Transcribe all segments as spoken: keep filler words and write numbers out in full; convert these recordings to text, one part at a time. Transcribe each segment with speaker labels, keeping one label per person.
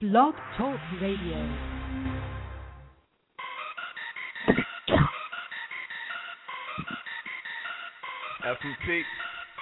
Speaker 1: Blog Talk Radio.
Speaker 2: F M P. It's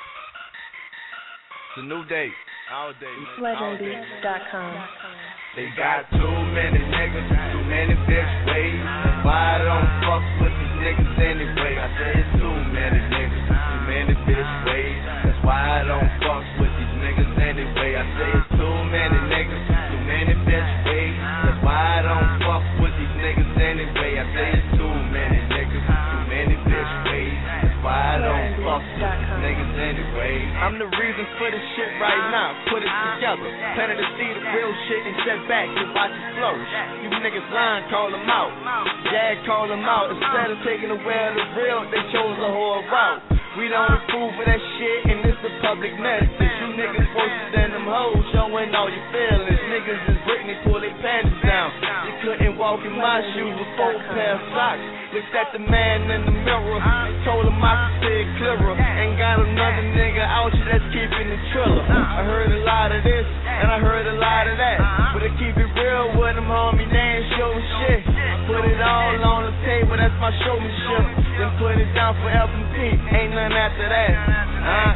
Speaker 2: a new day. All day.
Speaker 3: Legendary dot com.
Speaker 2: They got too many niggas, too many bitch ways. Why I don't fuck with these niggas anyway? I say it's too many niggas, too many bitch ways. That's why I don't fuck with these niggas anyway. I say it's too many niggas, too many bitch ways. That's why I don't fuck with these niggas anyway. I say it's too many niggas, too many bitch ways. That's why I don't fuck with these niggas anyway. I'm the reason for this shit right now. Put it together, planted to see the real shit and step back and watch it flourish. You niggas lying, call them out. Jag call them out. Instead of taking away the real, they chose a whole route. We don't approve of that shit, and it's a public message. You niggas worse than them hoes, showing all your feelings. Niggas is Britney, pull their panties down. You couldn't walk in my shoes with four pair of socks. Looked at the man in the mirror, told him I could see it clearer. Ain't got another nigga out here that's keeping the triller. I heard a lot of this, and I heard a lot of that. But I keep it real with them, homie, they ain't show shit. Put it all on the table, that's my showmanship. Then put it down for F M P, ain't nothing after that. Uh,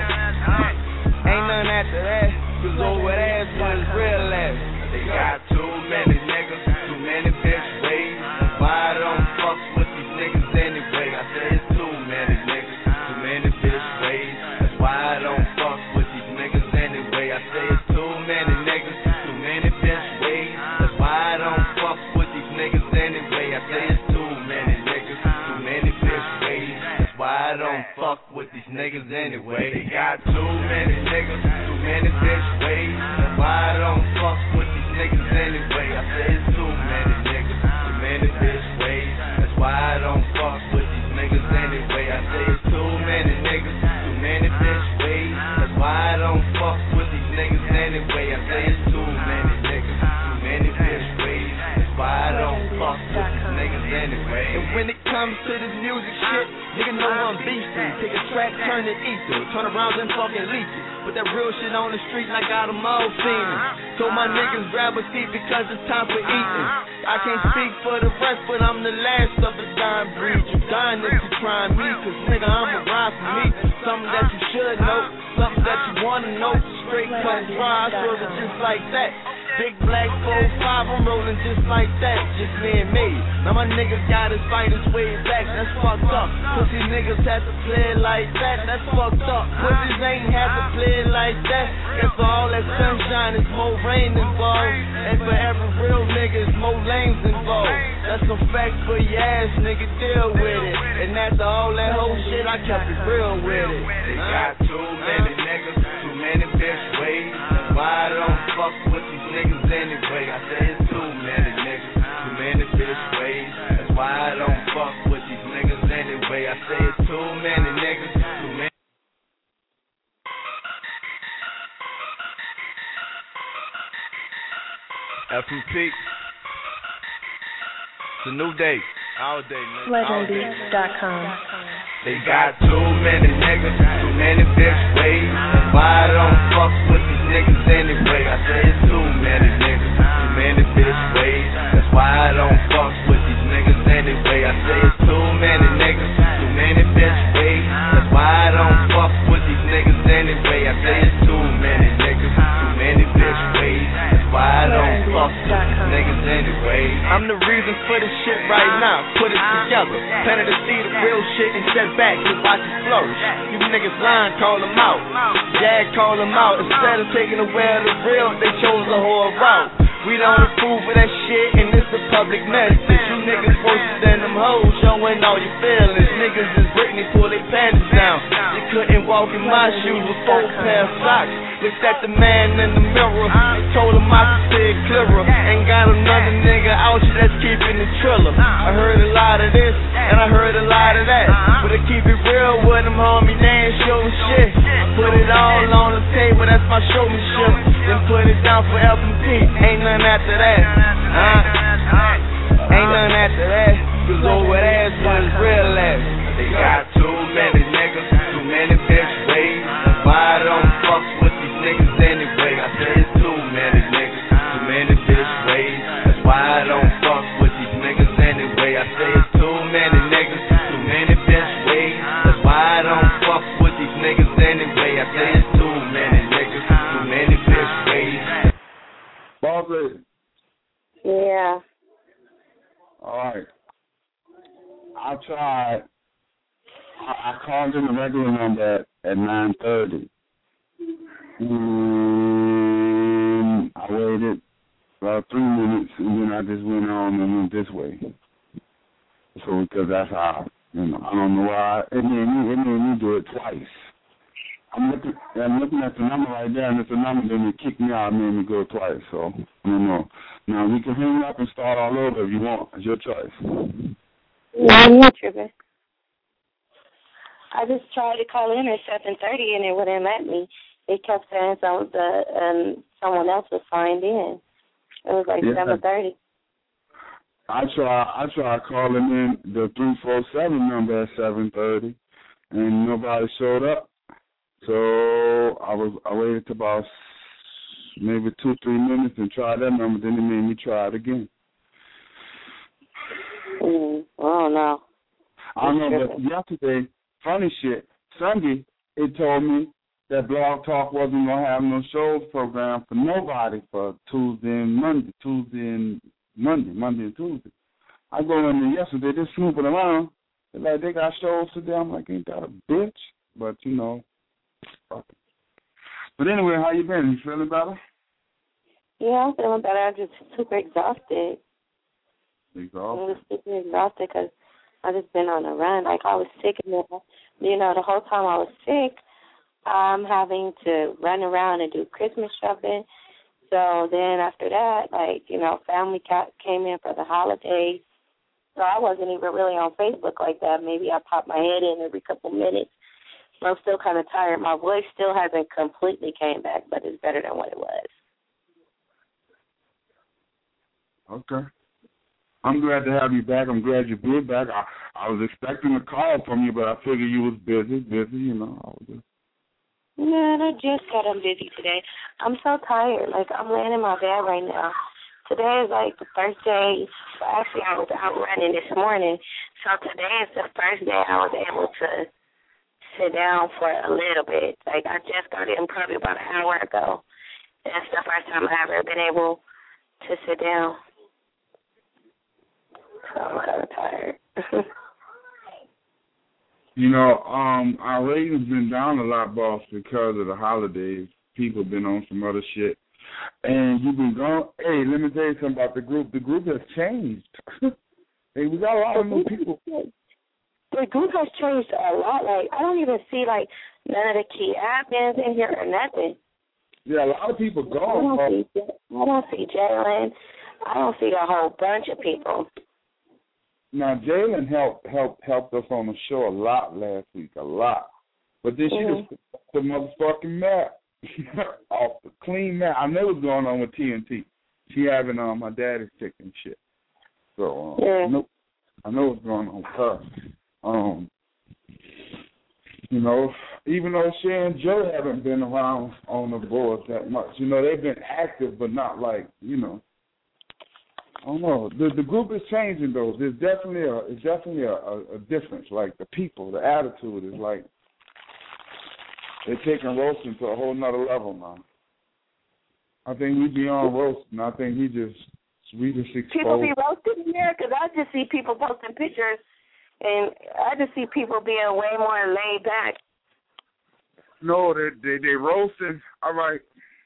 Speaker 2: ain't nothing after that. Cause over there is what it's real at. They got too many niggas, too many bitch ways. Why I don't fuck with these niggas anyway? I say it's too many niggas, too many bitch ways. That's why I don't fuck with these niggas anyway. I say it's too many niggas, too many bitch ways. That's why I don't fuck with these niggas anyway. I say it's too many niggas, too many bitch ways. That's why I don't fuck with these niggas anyway. They got too many niggas, too many bitch ways. That's why I don't fuck with these niggas anyway. I say it's too many niggas, too many bitch ways. That's why I don't fuck with these niggas anyway. I say it's too many niggas, too many bitch ways. That's why I don't fuck with these niggas anyway. I say it's too many niggas, too many bitch ways. That's why I don't fuck with these niggas anyway. And when it comes to this music shit, nigga know I'm beastin'. Take a track, turn it ether, turn around and fucking leak it. Put that real shit on the street and I got them all fiending. Told my niggas grab a seat because it's time for eating. I can't speak for the rest, but I'm the last of the dying breed. You dying if you trying me, cause nigga I'm a ride for me. Something that you should know, something that you wanna know. Straight cut dry, I swerve it just like that. Big black four five, I'm rolling just like that, just me and me. Now my niggas got his fighters way back, that's fucked up. Pussy niggas had to play it like that, that's fucked up. Pussies ain't had to play it like that. Guess for all that sunshine, it's more rain involved. And for every real nigga, it's more lanes involved. That's some facts for your ass, nigga, deal with it. And after all that whole shit, I kept it real with it. They got too many niggas, too many bitch ways. Why I don't fuck with these niggas anyway? I say it's too many niggas, too many bitch ways. That's why I don't fuck with these niggas anyway. I say it's too many niggas, too many. F M P. It's a new day. All day, man.
Speaker 3: Legendary dot com.
Speaker 2: They got too many niggas, too many bitch ways. Why I don't fuck with these niggas anyway? I say it's too many niggas, too many bitch ways. That's why I don't fuck with these niggas anyway. I say it's too many niggas, too many bitch ways. That's why I don't fuck with these niggas anyway. I say it's too many niggas, too many bitch ways. That's why I don't fuck with these niggas anyway. I'm the reason for this shit right now. Put it together, planted to see the real shit and step back and watch it flourish. You niggas lying, call them out. Jag call them out. Instead of taking away the real, they chose a whole route. We don't approve of that shit, and it's a public message. You niggas worse than them hoes, showing all your feelings. Niggas is Britney, pull their panties down. You couldn't walk in my shoes with four pair of socks. Looked at the man in the mirror, told him I could see it clearer. Ain't got another nigga out here that's keeping the triller. I heard a lot of this, and I heard a lot of that. But I keep it real with them, homie, they ain't show shit. Put it all on the table, that's my showmanship. Then put it down for F M P, ain't nothing after that. Uh, ain't nothing after that. Cause over there is what it's real at. They got too many niggas, too many bitch ways. Why I don't fuck with these niggas anyway? I say it's too many niggas, too many bitch
Speaker 1: Boss lady.
Speaker 4: Yeah.
Speaker 1: All right. I tried. I, I called in the regular number at, at nine thirty. And I waited about three minutes, and then I just went on and went this way. So, because that's how, you know, I don't know why. It made me, it made me do it twice. I'm looking, I'm looking at the number right there, and it's a number, then it kicked me out and made me go twice. So, I don't know. Now, we can hang up and start all over if you want. It's your choice.
Speaker 4: No, I'm not tripping. I just tried to call in at seven thirty, and it wouldn't let me. It kept saying some, the, um, someone else was signed in. It was like
Speaker 1: yeah.
Speaker 4: seven thirty.
Speaker 1: I try, I tried calling in the three four seven number at seven thirty, and nobody showed up. So I was, I waited about maybe two, three minutes and tried that number. Then it made me try it again.
Speaker 4: Mm, I don't know.
Speaker 1: I don't know, but yesterday, funny shit, Sunday, it told me that Blog Talk wasn't going to have no shows program for nobody for Tuesday and Monday, Tuesday and Monday, Monday and Tuesday. I go in there yesterday, they're snooping around. They're like, they got shows today. I'm like, ain't that a bitch? But, you know, fuck it. But anyway, how you been? You feeling better?
Speaker 4: Yeah, I'm feeling better. I'm just super exhausted.
Speaker 1: Exhausted?
Speaker 4: I'm super exhausted because I've just been on a run. Like, I was sick, and you know, the whole time I was sick, I'm having to run around and do Christmas shopping. So then after that, like, you know, family came in for the holidays. So I wasn't even really on Facebook like that. Maybe I pop my head in every couple minutes. So I'm still kind of tired. My voice still hasn't completely came back, but it's better than what it was.
Speaker 1: Okay. I'm glad to have you back. I'm glad you're good back. I, I was expecting a call from you, but I figured you was busy, busy, you know. I was just...
Speaker 4: Yeah, I just got I'm busy today. I'm so tired. Like, I'm laying in my bed right now. Today is like the first day. Well, actually, I was out running this morning. So today is the first day I was able to sit down for a little bit. Like, I just got in probably about an hour ago. That's the first time I've ever been able to sit down. So I'm kind of tired.
Speaker 1: You know, um, our ratings been down a lot, boss, because of the holidays. People been on some other shit. And you've been gone. Hey, let me tell you something about the group. The group has changed. Hey, we got a lot of new people.
Speaker 4: The group has changed a lot. Like, I don't even see, like, none of the key admins in here or nothing.
Speaker 1: Yeah, a lot of people gone.
Speaker 4: I don't see, I don't see Jalen. I don't see a whole bunch of people.
Speaker 1: Now, Jalen helped helped helped us on the show a lot last week, a lot. But then she
Speaker 4: mm-hmm.
Speaker 1: just put the motherfucking map off the clean map. I know what's going on with T N T. She having um my daddy's sick and shit. So um,
Speaker 4: yeah.
Speaker 1: I know I know what's going on with her. Um, you know, even though she and Joe haven't been around on the boards that much, you know, they've been active, but not like, you know. I don't know. The the group is changing though. There's definitely a it's definitely a, a, a difference. Like the people, the attitude is like they're taking roasting to a whole nother level now. I think we beyond roasting. I think we just we just exposed.
Speaker 4: People be roasting in there because I just see people posting pictures, and I just see people being way more laid back.
Speaker 1: No, they they they roasting. All right.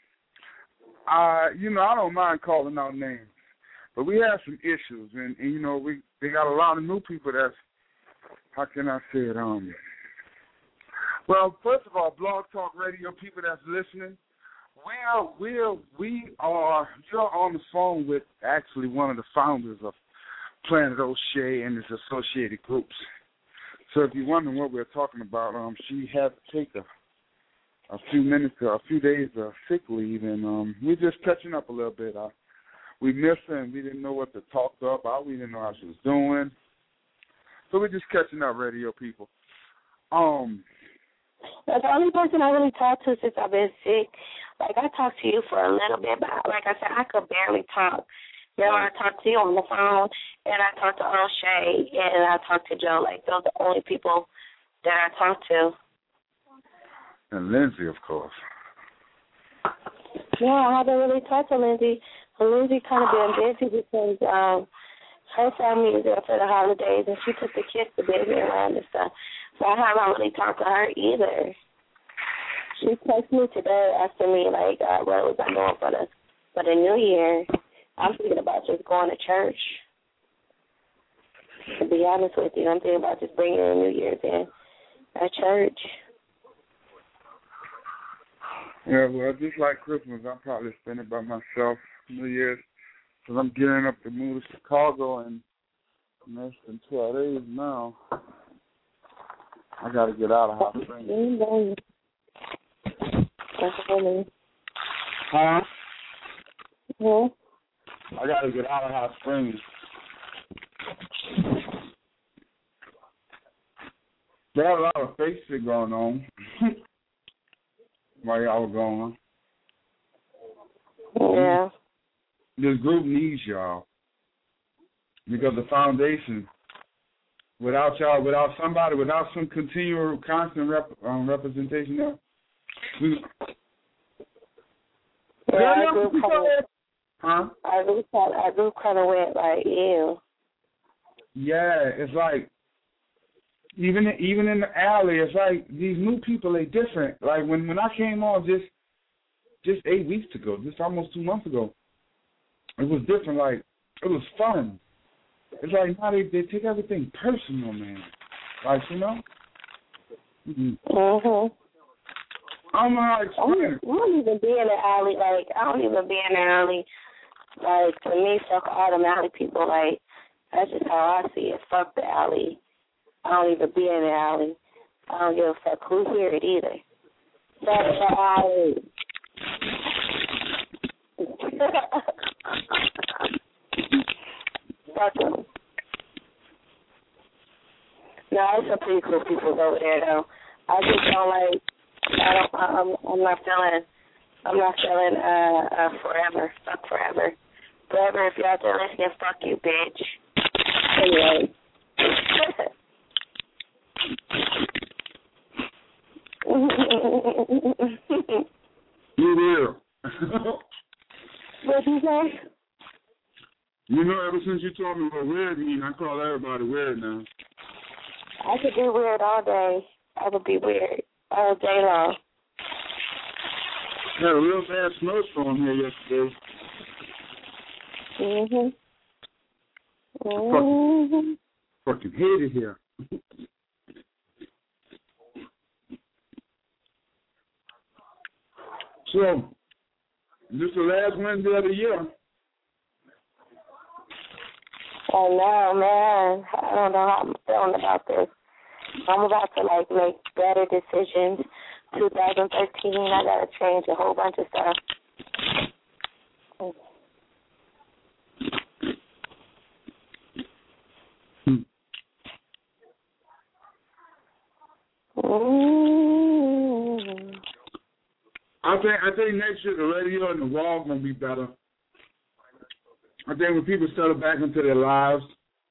Speaker 1: Uh, you know, I don't mind calling out names. But we have some issues, and, and you know, we they got a lot of new people that's, how can I say it, um, well, first of all, Blog Talk Radio people that's listening, we are, we are, we are, you're on the phone with actually one of the founders of Planet O'Shea and its associated groups. So if you're wondering what we're talking about, um, she had to take a, a few minutes, a few days of sick leave, and um, we're just catching up a little bit. Uh, We missed her, and we didn't know what to talk to her about. We didn't know how she was doing. So we're just catching up, radio people. Um,
Speaker 4: That's the only person I really talked to since I've been sick. Like, I talked to you for a little bit, but like I said, I could barely talk. You know, I talked to you on the phone, and I talked to O'Shea, and I talked to Joe. Like, those are the only people that I talked to.
Speaker 1: And Lindsay, of course.
Speaker 4: Yeah, I haven't really talked to Lindsay. Lindsay kind of been busy because um, her family is there for the holidays, and she took the kids to Disneyland and stuff. So I haven't really talked to her either. She texted me today asking me, like, uh, what was I doing for the, for the new year. I'm thinking about just going to church. To be honest with you, I'm thinking about just bringing in New Year's in at church.
Speaker 1: Yeah, well, just like Christmas, I'll probably spend it by myself New Year's, because I'm gearing up to move to Chicago in less than twelve days now. I got to get out of Hot Springs. Huh?
Speaker 4: Yeah.
Speaker 1: I got to get out of Hot Springs. There's a lot of fake shit going on while y'all were gone.
Speaker 4: Yeah.
Speaker 1: This group needs y'all, because the foundation, without y'all, without somebody, without some continual, constant rep, um, representation there, we,
Speaker 4: yeah, our group kind of,
Speaker 1: huh?
Speaker 4: Our group, our group kind of went like, ew.
Speaker 1: Yeah, it's like, even even in the alley, it's like these new people are different. Like when, when I came on just just eight weeks ago, just almost two months ago, it was different. Like it was fun. It's like now they, they take everything personal, man. Like, you know. Mm-hmm.
Speaker 4: Mhm.
Speaker 1: I don't know how to explain it.
Speaker 4: I don't even be in the alley. Like I don't even be in the alley. Like to me, fuck all them alley people. Like that's just how I see it. Fuck the alley. I don't even be in the alley. I don't give a fuck who hear it either. Fuck the alley. Fuck them. No, there's some pretty cool people over there though. I just don't like. I don't. I'm. I'm not feeling. I'm not feeling. Uh. uh forever. Fuck forever. Forever. If you're out there listening, fuck you, bitch. Anyway.
Speaker 1: You will.
Speaker 4: What'd you say?
Speaker 1: You know, ever since you told me what weird mean, I call everybody weird now.
Speaker 4: I could be weird all day. I would be weird all day long.
Speaker 1: Had a real bad snowstorm here yesterday.
Speaker 4: Mhm. Mhm.
Speaker 1: Fucking hate it here. So, this is the last Wednesday of the year.
Speaker 4: Oh no, man. I don't know how I'm feeling about this. I'm about to like make better decisions. twenty thirteen, I gotta change a whole bunch of stuff. Mm.
Speaker 1: I think I think next year the radio and the wall gonna be better. I think when people settle back into their lives.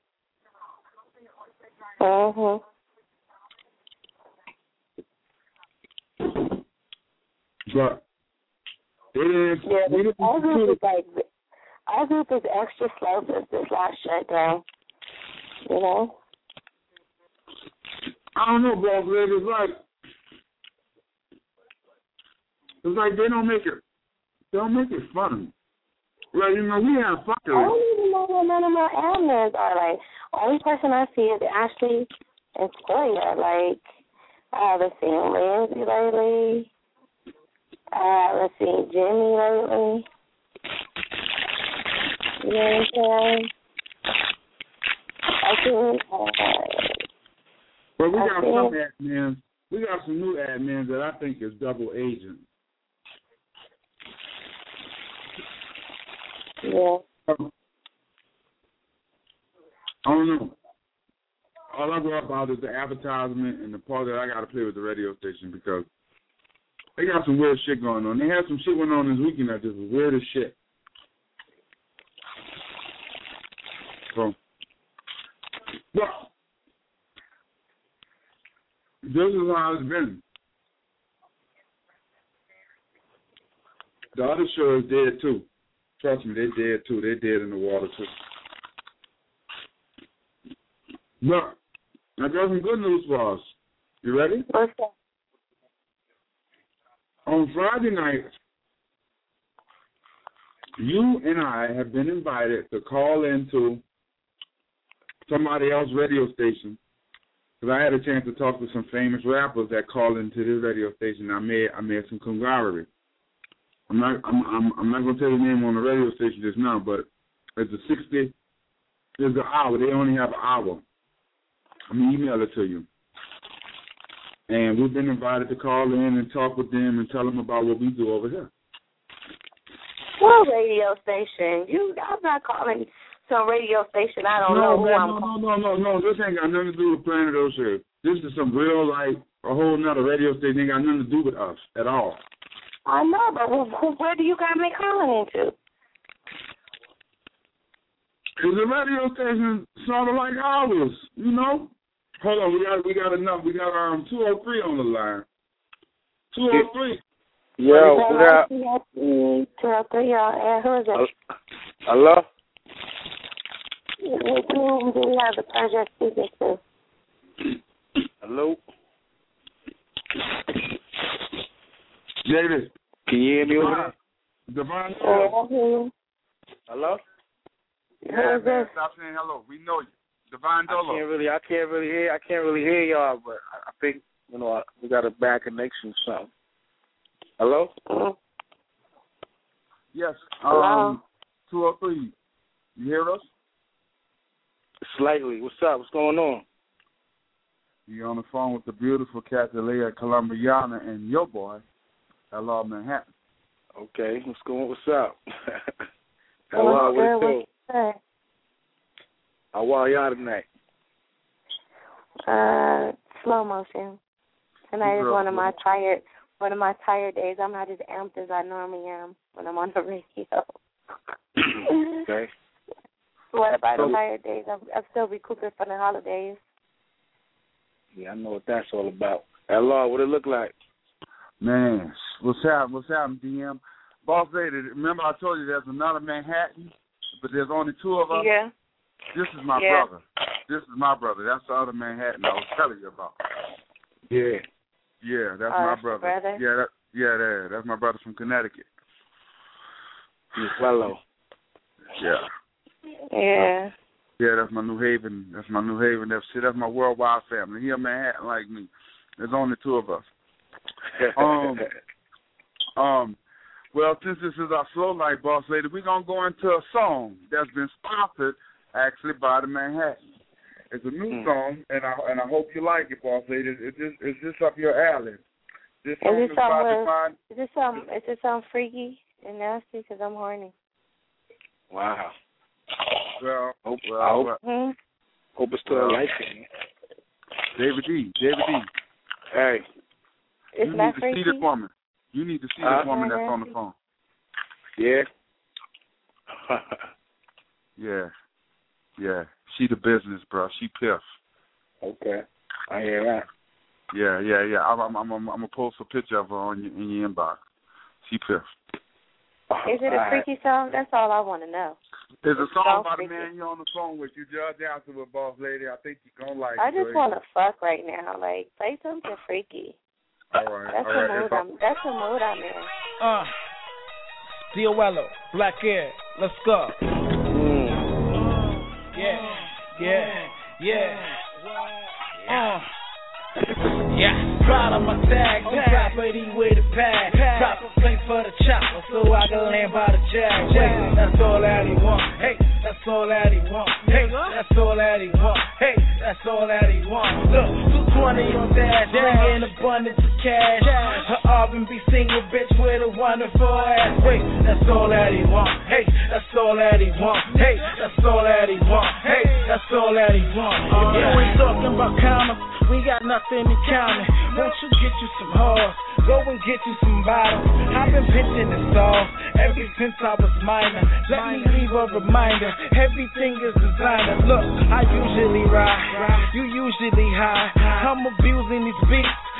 Speaker 4: Mhm.
Speaker 1: But it is.
Speaker 4: Yeah,
Speaker 1: We
Speaker 4: our group is like our group is extra slow since this last shutdown. You know.
Speaker 1: I don't know, bro. It's like it's like they don't make it. They don't make it fun. Like, you know, we have fun.
Speaker 4: I don't even know what none of my admins are. Like, only person I see is Ashley and Toya. Like, I haven't seen Lindsay lately. I haven't seen Jimmy lately. You know what I'm saying? I think, uh,
Speaker 1: but we
Speaker 4: I
Speaker 1: got
Speaker 4: think,
Speaker 1: some admins. We got some new admins that I think is double agent.
Speaker 4: yeah.
Speaker 1: I don't know. All I go about is the advertisement and the part that I got to play with the radio station, because they got some weird shit going on. They had some shit going on this weekend that just was weird as shit. So, well, this is how it's been. the other show is dead too. Trust me, they're dead too. They're dead in the water too. But I got some good news for us. You ready?
Speaker 4: What's that?
Speaker 1: On Friday night, you and I have been invited to call into somebody else's radio station because I had a chance to talk to some famous rappers that called into this radio station. I made I made some camaraderie. I'm not I'm I'm, I'm not gonna tell the name on the radio station just now, but it's a sixty. There's an hour. They only have an hour. I'm gonna email it to you. And we've been invited to call in and talk with them and tell them about what we do over here.
Speaker 4: What radio station? You, I'm not calling some radio station. I don't
Speaker 1: no,
Speaker 4: know
Speaker 1: man,
Speaker 4: who I'm
Speaker 1: no,
Speaker 4: calling.
Speaker 1: no, no, no, no. This ain't got nothing to do with Planet Ocean. This is some real, like, a whole nother radio station. Ain't got nothing to do with us at all.
Speaker 4: I know, but where, where do you got me calling into?
Speaker 1: It's a radio station sort of like ours, you know? Hold on, we got we got enough. We got um two oh three on the line. Two oh three.
Speaker 5: Yo, what up?
Speaker 4: two oh three, y'all. Who is it?
Speaker 5: Hello?
Speaker 4: Who do we have the pleasure of speaking to?
Speaker 5: Hello?
Speaker 1: David.
Speaker 5: Can you hear me over
Speaker 1: there? Devon.
Speaker 4: Oh,
Speaker 5: hello?
Speaker 1: Yeah, man, stop saying hello. We know you. Divine Dolo.
Speaker 5: I can't really, I can't really hear, I can't really hear y'all, but I think, you know, we got a bad connection or something. Hello?
Speaker 4: Uh,
Speaker 1: yes.
Speaker 4: Hello?
Speaker 1: Um, two oh three. You hear us?
Speaker 5: Slightly. What's up? What's going on?
Speaker 1: You're on the phone with the beautiful Catalina Colombiana and your boy, Hello Manhattan.
Speaker 5: Okay. What's going? What's up? Hello. What it do? How are y'all tonight?
Speaker 4: Uh, slow motion. Tonight is one of my tired, one of my tired days. I'm not as amped as I normally am when I'm on the radio.
Speaker 5: Okay.
Speaker 4: What about
Speaker 1: So,
Speaker 4: tired days? I'm, I'm still recouping from the holidays.
Speaker 5: Yeah, I know what that's all about. Hello, what it look like?
Speaker 1: Man, what's happening? What's happening, D M? Boss Lady, remember I told you there's another Manhattan, but there's only two of us?
Speaker 4: Yeah.
Speaker 1: This is my
Speaker 4: yeah.
Speaker 1: brother. This is my brother. That's the other Manhattan I was telling you about.
Speaker 5: Yeah.
Speaker 1: Yeah, that's
Speaker 4: oh,
Speaker 1: my
Speaker 4: that's
Speaker 1: brother.
Speaker 4: brother.
Speaker 1: Yeah, that, yeah, that, that's my brother from Connecticut.
Speaker 5: Hello.
Speaker 1: Yeah.
Speaker 4: Yeah.
Speaker 1: Yeah, that's my New Haven. That's my New Haven. That's that's my worldwide family. He a Manhattan like me. There's only two of us. um, um. Well, since this is our slow life, Boss Lady, we're gonna go into a song that's been sponsored actually by the Manhattan. It's a new mm. song, and I and I hope you like it, Boss Lady. It's just it's just up your alley. This song is, is about to find.
Speaker 4: Is this some? Is this some freaky and nasty? Because I'm horny.
Speaker 5: Wow.
Speaker 1: Well,
Speaker 5: hope,
Speaker 1: well,
Speaker 5: I hope,
Speaker 1: well,
Speaker 5: hmm? hope it's still well, light thing.
Speaker 1: David D. David D.
Speaker 5: Hey.
Speaker 4: It's
Speaker 1: you
Speaker 4: not
Speaker 1: need to
Speaker 4: freaky?
Speaker 1: see this woman. You need to see
Speaker 5: uh,
Speaker 1: this woman that's on the phone.
Speaker 5: Yeah.
Speaker 1: yeah. Yeah. She the business, bro. She piff.
Speaker 5: Okay. I hear that.
Speaker 1: Yeah, yeah, yeah. I'm, I'm, I'm, I'm gonna post a picture of her on your, in your inbox. She piff.
Speaker 4: Is it a freaky song? That's all I want to know.
Speaker 1: There's a song
Speaker 4: so
Speaker 1: about
Speaker 4: freaky.
Speaker 1: a man you're on the phone with. You judge answer with, Boss Lady. I think you're gonna like
Speaker 4: I
Speaker 1: it.
Speaker 4: just want to fuck right now. Like, play something freaky.
Speaker 1: All right.
Speaker 4: That's
Speaker 1: all
Speaker 4: the
Speaker 1: right.
Speaker 4: mood I'm. That's the mood I'm in.
Speaker 6: Uh, Diowello, Black Air, let's go.
Speaker 5: Mm.
Speaker 6: Yeah, yeah, yeah. Uh. Yeah, proud of my tag, on top of these with the pad. Drop a plate for the chopper so I can land by the jag. Wait, that's all that he want. Hey, that's all that he want. Hey, that's all that he want. Hey, that's all that he want. Look, two twenty on dash, bringing abundance of cash. Her R and B single bitch with a wonderful ass. Wait, that's all that he want. Hey, that's all that he want. Hey, that's all that he want. Hey, that's all that he want. If you ain't talking about commas, we got nothing in common. Won't you get you some hoes? Go and get you some bottles. I've been pitching this off ever since I was minor. Let me leave a reminder. Everything is designer. Look, I usually ride. You usually high. I'm abusing these beats.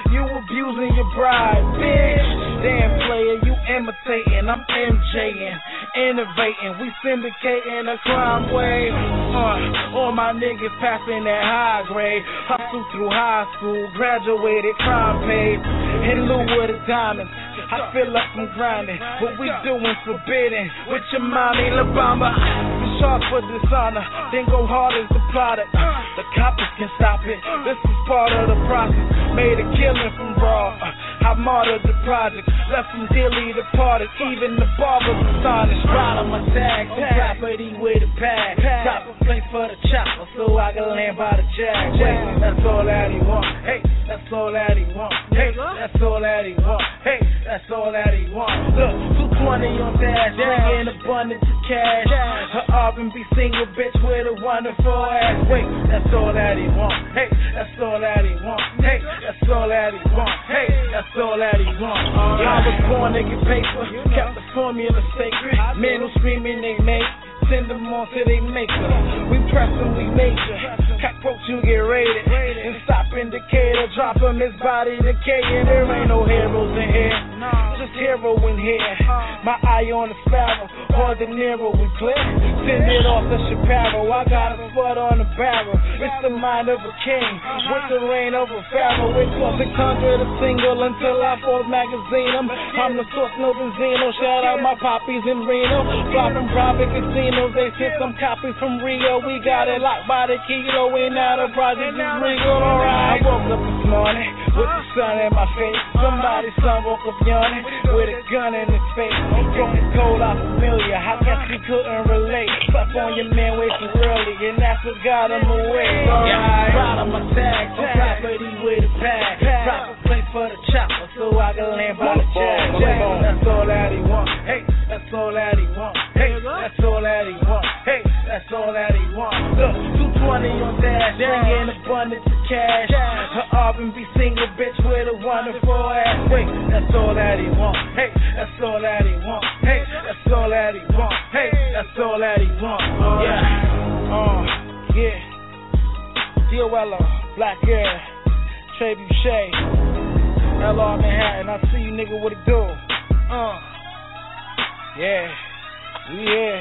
Speaker 6: You abusing your bride, bitch. Damn player, you imitating, I'm MJing, innovating, we syndicating a crime wave. Uh, all my niggas passing that high grade. Hustle through high school, graduated, crime paid. In lieu of the diamonds, I feel like I'm grinding. What we doing forbidden with your mommy La Bamba. Charge for dishonor, then go hard as the product. Uh, the coppers can stop it. This is part of the process. Made a killing from raw. Uh, I martyred the project. Left from dearly departed. Even the barbers astonished. Ride on my tag. On property with a pad. Top a plate for the chopper so I can land by the jag. Wait, that's all that he want. Hey, that's all that he want. Hey, that's all that he want. Hey, that's all that he want. Look, two twenty on dash. Bringing abundance of cash. Her R and B single bitch with a wonderful ass. Wait, that's all that he want. Hey, that's all that he want. Hey, that's all that he want. Hey, that's all that he want. I was born to get paper, kept the formula sacred. Men who screaming they make, send them on to they maker. We press and we major. Cockroach, you get raided. And stop indicator, drop him, his body decaying. There ain't no heroes in here, just hero in here. My eye on the sparrow, or De Niro we clear. Send it off to Chaparro, I got a foot on the barrel. It's the mind of a king, with the reign of a pharaoh. It cost six hundred a single until I Forbes magazine them. I'm the source, no benzino. Shout out my poppies in Reno. Fly from private casinos, they sent some copies from Rio. We got it locked by the kilo, and now the project is real. Alright, I woke up this morning with the sun in my face. Somebody's son woke up yawning with a gun in his face. Broken cold, I'm familiar. I guess he couldn't relate. Slap on your man way too early, and that's what got him away. Alright, ride on my tag, on property with a pad. Drop a plate for the chopper so I can land by the jag. That's all that he want. Hey, that's all that he want. Hey, that's all that he want. Hey, that's all that he want. Look, two twenty on dash, bringing abundance of cash. Her R and B single bitch with a wonderful ass. Wait, that's all that he want. Hey, that's all that he want. Hey, that's all that he want. Hey, that's all that he want. Yeah, uh, yeah. Dioello, Black Air, Trey Boucher, L R Manhattan. I see you, nigga. What it do? Uh, yeah, we here.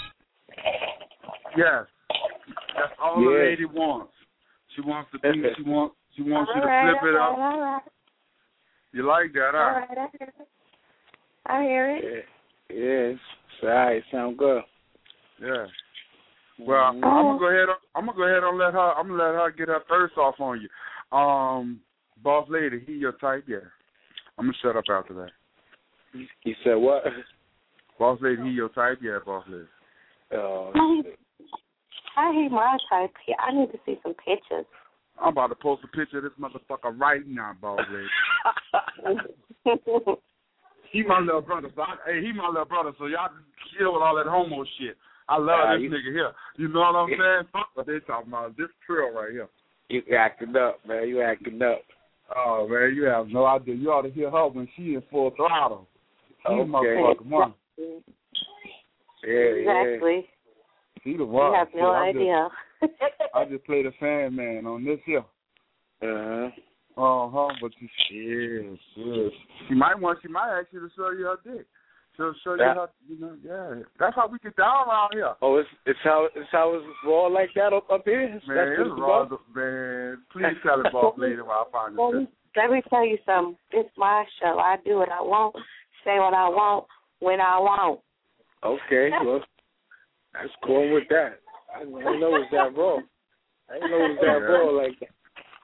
Speaker 1: Yes, that's all
Speaker 5: yeah.
Speaker 1: the lady wants. She wants to be. She wants. She wants
Speaker 4: all
Speaker 1: you to
Speaker 4: right,
Speaker 1: flip it
Speaker 4: all
Speaker 1: up.
Speaker 4: right, all right.
Speaker 1: You like that, huh?
Speaker 4: All right, I hear it. I hear it.
Speaker 5: Yeah, yeah it's, it's all right. Sound good.
Speaker 1: Yeah. Well,
Speaker 5: mm-hmm.
Speaker 1: I'm gonna go ahead. I'm gonna go ahead and let her. I'm gonna let her get her thirst off on you. Um, boss lady, he your type, yeah. I'm gonna shut up after that.
Speaker 5: You said what?
Speaker 1: Boss lady, he your type, yeah. Boss lady.
Speaker 5: Oh,
Speaker 4: I hate my type. I need to see some pictures.
Speaker 1: I'm about to post a picture of this motherfucker right now, boss lady. He my little brother, so I, hey, he my little brother, so y'all chill with all that homo shit. I love uh, this you, nigga here. You know what I'm yeah. saying? Fuck what they talking about. This trill right here.
Speaker 5: You acting up, man. You acting up.
Speaker 1: Oh, man, you have no idea. You ought to hear her when she in full throttle. She
Speaker 5: okay.
Speaker 1: the motherfucking one.
Speaker 5: Yeah,
Speaker 4: exactly.
Speaker 5: Yeah.
Speaker 1: She the one.
Speaker 4: You have no
Speaker 1: I
Speaker 4: idea.
Speaker 1: Just, I just played a fan man on this here.
Speaker 5: Uh-huh.
Speaker 1: Uh-huh, but she, yes, yes. She might want, she might ask you to show you her dick. She'll show
Speaker 5: that,
Speaker 1: you her, you know, yeah. That's how we get down around here.
Speaker 5: Oh, it's it's how it's how it's raw like that up up here.
Speaker 1: Man,
Speaker 5: That's
Speaker 1: it's raw, man. Please tell it, boss lady, while I find
Speaker 4: well,
Speaker 1: this.
Speaker 4: Let me tell you something. It's my show. I do what I want, say what I want, when I want.
Speaker 5: Okay, well, that's going with that. I didn't know it was that raw. I didn't know it was that raw like that.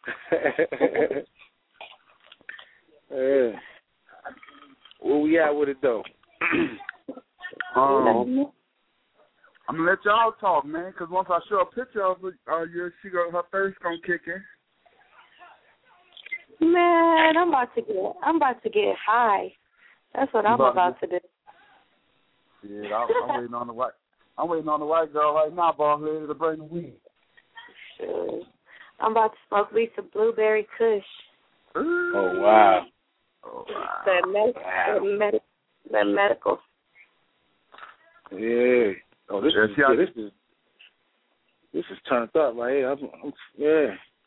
Speaker 5: Yeah. Where we at with it though?
Speaker 1: um, I'm gonna let y'all talk, man, because once I show a picture of her, uh, you, she go, her thirst gonna kick in.
Speaker 4: Man, I'm about to get, I'm about to get high. That's what I'm about, about to do.
Speaker 1: Yeah, I'm, I'm waiting on the white. I'm waiting on the white girl right now, boss lady, to bring the weed.
Speaker 4: Sure. I'm about to smoke me some blueberry kush.
Speaker 5: Oh wow.
Speaker 1: Oh, wow.
Speaker 4: The, med- wow. the, med- the medical.
Speaker 5: Yeah. Oh, this
Speaker 1: yeah,
Speaker 5: is yeah, this is this is turned up right here. I'm, I'm, yeah.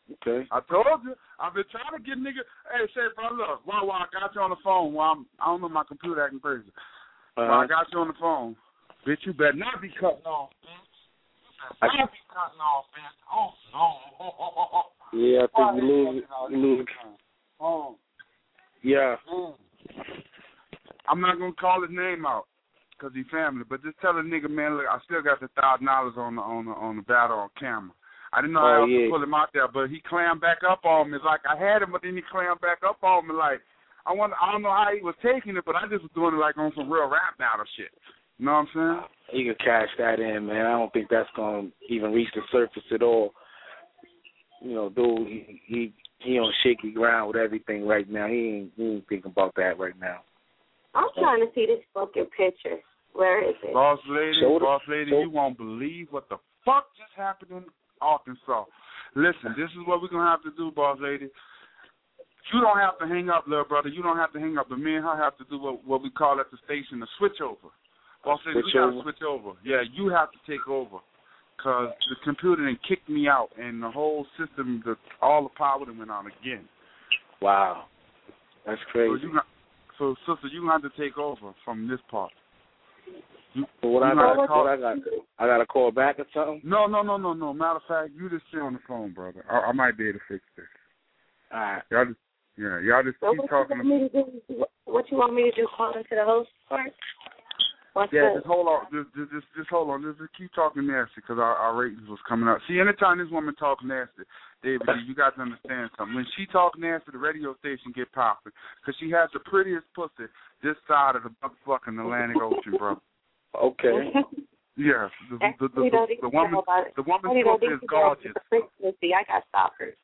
Speaker 5: Okay.
Speaker 1: I told you. I've been trying to get nigga. Hey, say, bro, look, while, while I got you on the phone, while I'm, I don't know my computer acting crazy.
Speaker 5: Uh-huh.
Speaker 1: While I got you on the phone, bitch, you better not be cutting off, bitch. I can't be cutting off, bitch. Oh, no.
Speaker 5: Yeah, I think you lose it. You lose it.
Speaker 1: Oh.
Speaker 5: Yeah.
Speaker 1: Mm. I'm not going to call his name out because he's family, but just tell the nigga, man, look, I still got the one thousand dollars on the, on the, on the battle on camera. I didn't know
Speaker 5: oh,
Speaker 1: how
Speaker 5: yeah.
Speaker 1: to pull him out there, but he clammed back up on me. Like, I had him, but then he clammed back up on me. Like, I wonder, I don't know how he was taking it, but I just was doing it like on some real rap battle shit. You know what I'm saying?
Speaker 5: You can cash that in, man. I don't think that's going to even reach the surface at all. You know, dude, he he, he on shaky ground with everything right now. He ain't, he ain't thinking about that right now.
Speaker 4: I'm trying to see this fucking picture. Where is it?
Speaker 1: Boss lady,
Speaker 5: Show
Speaker 1: boss lady,
Speaker 5: show.
Speaker 1: you won't believe what the fuck just happened in Arkansas. Listen, this is what we're going to have to do, boss lady. You don't have to hang up, little brother. You don't have to hang up. But me and her have to do what, what we call at the station a switch over. Boss lady,
Speaker 5: Switch
Speaker 1: we got to
Speaker 5: over.
Speaker 1: switch over. Yeah, you have to take over. Because the computer done kicked me out, and the whole system, the, all the power done went on again.
Speaker 5: Wow. That's crazy.
Speaker 1: So, you got, so sister, you're going to have to take over from this part. You,
Speaker 5: So what
Speaker 1: you
Speaker 5: I got?
Speaker 1: call,
Speaker 5: What I got? I got to call back or something?
Speaker 1: No, no, no, no, no. Matter of fact, you just stay on the phone, brother. I, I might be able to fix this.
Speaker 5: All right.
Speaker 1: Y'all just, yeah, y'all just
Speaker 4: So
Speaker 1: keep
Speaker 4: what
Speaker 1: talking.
Speaker 4: You want me to do, what you want me to do? Call into the host part? What's
Speaker 1: Yeah,
Speaker 4: that?
Speaker 1: just hold on. Just, just, just, just hold on. Just, just keep talking nasty because our, our ratings was coming up. See, anytime this woman talks nasty, David, you got to understand something. When she talk nasty, the radio station get popping because she has the prettiest pussy this side of the fucking Atlantic Ocean, bro.
Speaker 5: Okay.
Speaker 1: Yeah, the, the, the, the, the woman, the woman's pussy is gorgeous.
Speaker 4: I got stalkers.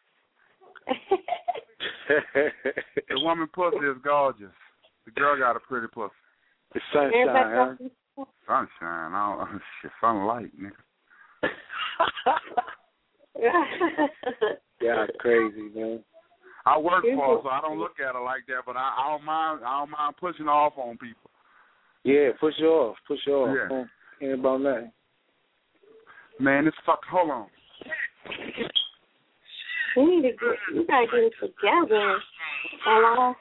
Speaker 1: The woman pussy is gorgeous. The girl got a pretty pussy.
Speaker 5: It's sunshine, huh?
Speaker 1: Sunshine. I don't, shit, sunlight, nigga.
Speaker 5: Yeah, crazy, man.
Speaker 1: I work for her, so I don't look at her like that. But I, I don't mind. I don't mind pushing off on people.
Speaker 5: Yeah, push you off. Push you off.
Speaker 1: Yeah.
Speaker 5: Ain't about nothing.
Speaker 1: Man, this fuck. Hold on.
Speaker 4: We need to get. You gotta get it together. And I,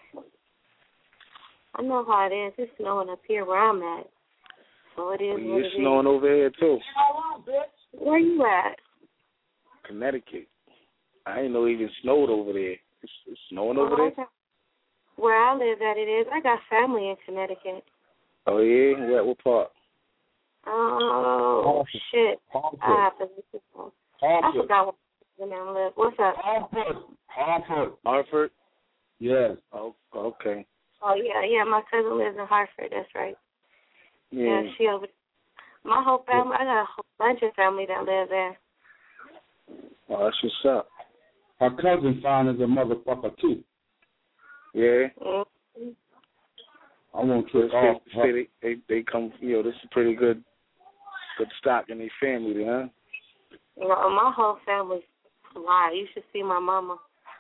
Speaker 4: I know how it is. It's snowing up here where I'm at. So it is
Speaker 5: Well,
Speaker 4: what
Speaker 5: it's
Speaker 4: it
Speaker 5: snowing
Speaker 4: is.
Speaker 5: over here too.
Speaker 4: Where you at?
Speaker 5: Connecticut. I didn't know it even snowed over there. It's, it's snowing over
Speaker 4: Oh,
Speaker 5: there?
Speaker 4: okay. Where I live at it is. I got family in Connecticut.
Speaker 5: Oh, yeah? Where, what part?
Speaker 4: Oh,
Speaker 1: Hartford.
Speaker 4: shit.
Speaker 1: Hartford.
Speaker 4: I have to listen to them. I
Speaker 1: Hartford.
Speaker 4: forgot what the name live. What's up?
Speaker 1: Hartford. Hartford.
Speaker 5: Hartford?
Speaker 1: Yes.
Speaker 5: Oh, okay.
Speaker 4: Oh, yeah, yeah. My cousin lives in Hartford. That's right.
Speaker 5: Yeah.
Speaker 4: Yeah, she over. My whole family. I got a whole bunch of family that live there.
Speaker 5: Oh, that's what's up.
Speaker 1: Her cousin fine as a motherfucker too.
Speaker 5: Yeah.
Speaker 4: Mm-hmm.
Speaker 1: I won't
Speaker 5: So
Speaker 1: trick off.
Speaker 5: it's pretty, they, they, they come, you know, this is pretty good, good stock in their family, huh?
Speaker 4: You know, my whole family's fly. You should see my mama.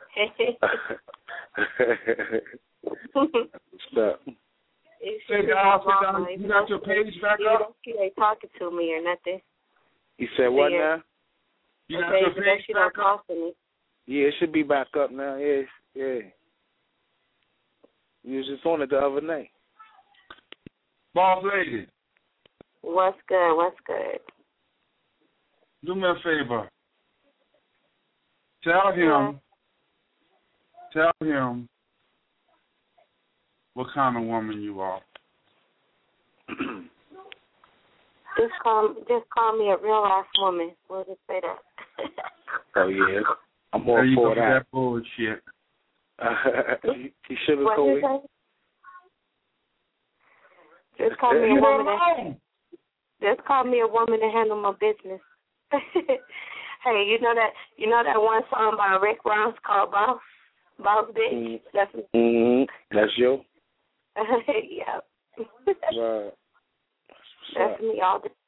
Speaker 5: What's up?
Speaker 4: You
Speaker 1: Say
Speaker 4: should see
Speaker 1: down,
Speaker 4: my
Speaker 1: sit down.
Speaker 4: mama.
Speaker 1: You got your page back
Speaker 4: You
Speaker 1: up?
Speaker 4: don't see they talking to me or nothing.
Speaker 5: You said what
Speaker 4: Yeah.
Speaker 5: now?
Speaker 1: You got
Speaker 4: Okay,
Speaker 1: your
Speaker 4: but that
Speaker 1: page
Speaker 4: she
Speaker 1: back
Speaker 4: don't
Speaker 1: up?
Speaker 4: talk to me.
Speaker 5: Yeah, it should be back up now. Yeah, yeah. You was just on it the other night.
Speaker 1: Boss lady,
Speaker 4: What's good? What's good?
Speaker 1: do me a favor. Tell him, tell him what kind of woman you are.
Speaker 4: Just call, just call me a real ass woman. We'll just say that.
Speaker 5: Oh, yeah. I'm all
Speaker 1: There you
Speaker 5: for
Speaker 1: go,
Speaker 5: that.
Speaker 1: that bullshit.
Speaker 5: he he should have
Speaker 4: What
Speaker 5: told
Speaker 4: you
Speaker 5: me.
Speaker 4: say? Just call me a
Speaker 1: You
Speaker 4: woman
Speaker 1: don't
Speaker 4: that.
Speaker 1: know.
Speaker 4: Just call me a woman to handle my business. Hey, you know that you know that one song by Rick Ross called Boss? Boss Bitch?
Speaker 5: Mm.
Speaker 4: That's
Speaker 5: Mm-hmm. That's you?
Speaker 4: yeah.
Speaker 5: Right.
Speaker 4: That's me all the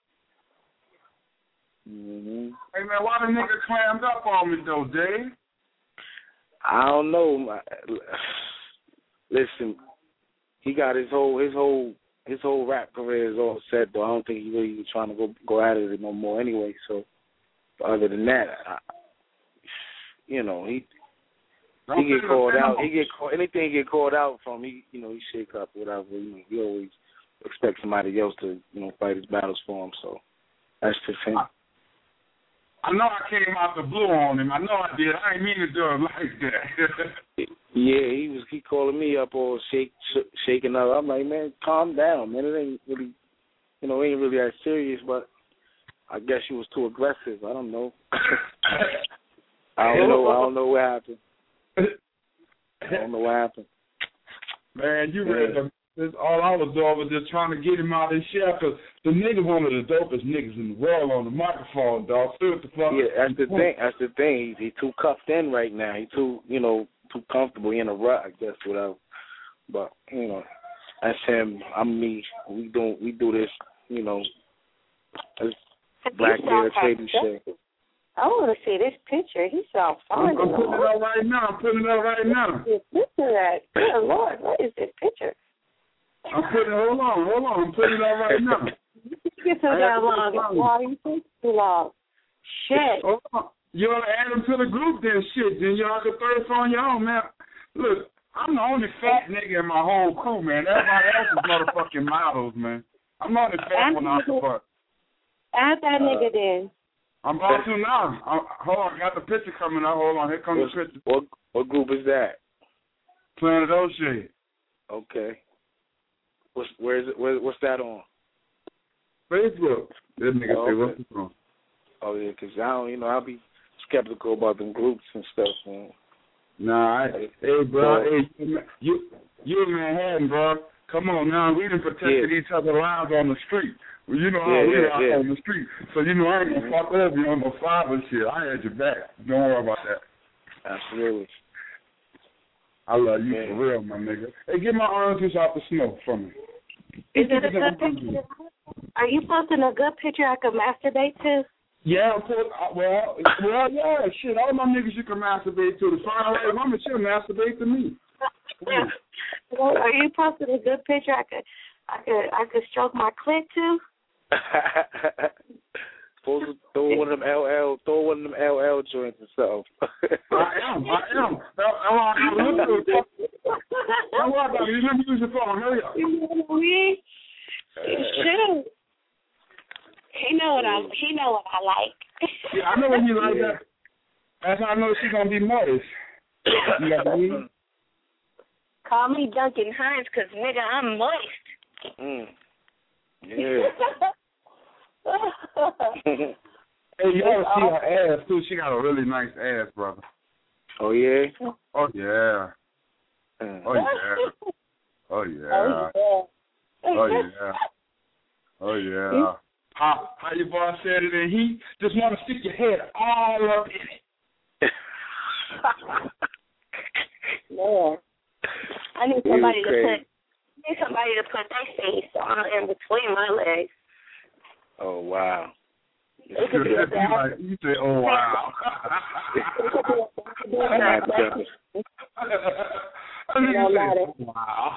Speaker 5: Mm-hmm.
Speaker 1: Hey, man, why the nigga clammed up on me, though, Dave?
Speaker 5: I don't know. My, listen, he got his whole his whole his whole rap career is all set, though. I don't think he really was trying to go go at it no more anyway. So, other than that, I, you know, he
Speaker 1: Don't
Speaker 5: he get
Speaker 1: say
Speaker 5: called
Speaker 1: no.
Speaker 5: out. He get called, anything he get called out from. He you know he shake up whatever. You know, he always expect somebody else to you know fight his battles for him. So that's just him.
Speaker 1: I, I know I came out the blue on him. I know I did. I didn't mean to do it like that.
Speaker 5: Yeah, he was he calling me up all shake sh- shaking up. I'm like, man, calm down, man. It ain't really, you know, it ain't really that serious. But I guess you was too aggressive. I don't know. I don't know. I don't know what happened. I don't know what happened.
Speaker 1: Man, you read the. This, all I was doing was just trying to get him out of his shell because the nigga one of the dopest niggas in the world on the microphone, dog. See what the fuck?
Speaker 5: Yeah, that's the thing. That's the thing. He, he too cuffed in right now. He too, you know, too comfortable. He in a rut, I guess, whatever. But you know, that's him. I'm me. We do we do this, you know. This Black Bear Trading shit.
Speaker 4: I want to see this picture. He sounds fine.
Speaker 1: I'm, I'm putting it up right now. I'm putting it up right now.
Speaker 4: Listen to that. Good Lord, what is this picture?
Speaker 1: I'm putting it, hold on, hold on. I'm putting it up right now.
Speaker 4: You took that long. Why you take too long? Shit.
Speaker 1: Hold on. You ought to add them to the group then, shit. Then y'all can throw this on your own, man. Look, I'm the only fat nigga in my whole crew, man. Everybody else is motherfucking models, man. I'm not the fat one out the butt.
Speaker 4: Add that nigga then.
Speaker 1: I'm about to now. I, hold on, I got the picture coming up. Hold on, here comes the picture.
Speaker 5: What what group is that?
Speaker 1: Planet O'Shea.
Speaker 5: Okay. What's where is it? Where, what's that on?
Speaker 1: Facebook. This nigga
Speaker 5: Oh,
Speaker 1: say,
Speaker 5: okay.
Speaker 1: what's this on?
Speaker 5: Oh yeah, 'cause I don't, you know, I'll be skeptical about them groups and stuff, man.
Speaker 1: Nah, I, hey, bro, hey, you, you in Manhattan, bro. Come on now, we done protected
Speaker 5: Yeah.
Speaker 1: each other's lives on the street. Well, you know how
Speaker 5: Yeah,
Speaker 1: we
Speaker 5: yeah,
Speaker 1: are
Speaker 5: yeah.
Speaker 1: on the street. So, you know, I ain't gonna fuck up you on no five and shit. I had your back. Don't worry about that.
Speaker 5: Absolutely.
Speaker 1: I love you
Speaker 5: Yeah.
Speaker 1: for real, my nigga. Hey, get my orange juice out the snow for me.
Speaker 4: Is it a good picture? Are you posting a good picture I could masturbate to?
Speaker 1: Yeah, of course. uh, Well, well, yeah, shit. All my niggas you can masturbate to. The fine lady woman, she'll masturbate to me.
Speaker 4: Well, are you posting a good picture I could, I could, I could stroke my clit to?
Speaker 5: Supposed to throw one of them L L, throw one of them L L joints or something.
Speaker 1: I am, I am. Don't worry about it. You let me use your phone. Hurry up.
Speaker 4: You know what I mean? Shoot. He know what I, he know what I like.
Speaker 1: Yeah, I know when you like that. That's how I know she's gonna be moist. You know what I mean?
Speaker 4: Call me Duncan Hines, cause nigga, I'm moist.
Speaker 5: Mm. Yeah.
Speaker 1: Hey, you ought to see her ass too. She got a really nice ass, brother.
Speaker 5: Oh yeah.
Speaker 1: Oh yeah.
Speaker 5: Mm.
Speaker 1: Oh yeah. Oh yeah. Oh yeah. Oh yeah. How how your boy said it, and he just want to stick your head all up in it.
Speaker 4: Man, I need somebody to put. I need somebody to put their face on in between my legs.
Speaker 5: Oh wow.
Speaker 4: It could be a bad.
Speaker 1: Like, you say, oh wow.
Speaker 4: It could be a bad.
Speaker 1: I mean,
Speaker 4: No
Speaker 1: you say,
Speaker 4: matter.
Speaker 1: wow.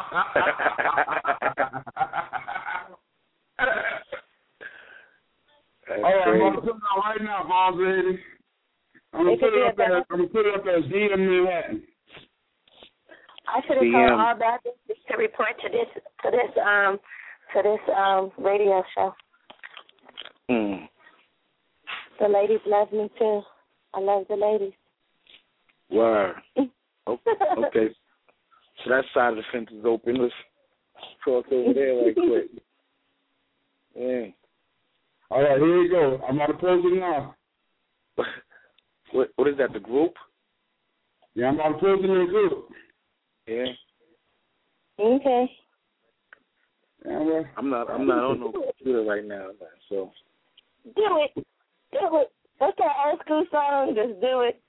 Speaker 5: That's
Speaker 1: All right, I'm
Speaker 5: crazy.
Speaker 1: gonna put it out right now, boss lady. I'm gonna
Speaker 4: It
Speaker 1: put
Speaker 4: could
Speaker 1: it
Speaker 4: be
Speaker 1: up
Speaker 4: a bad-
Speaker 1: as I'm gonna put it up as D M Manhattan.
Speaker 4: I should have
Speaker 5: D
Speaker 4: told
Speaker 5: M.
Speaker 4: all bad bitches to report to this to this um to this um radio show.
Speaker 5: Mm.
Speaker 4: The ladies love me too. I love the ladies.
Speaker 5: Word. Okay. okay. So that side of the fence is open. Let's cross over there right quick. Yeah.
Speaker 1: All right, here we go. I'm gonna close it now.
Speaker 5: What what is that? The group?
Speaker 1: Yeah, I'm gonna close it in the group.
Speaker 5: Yeah.
Speaker 4: Okay.
Speaker 1: Yeah, well,
Speaker 5: I'm not I'm not on no computer right now, man, so
Speaker 4: Do it. Do it. That's that old school song. Just do it.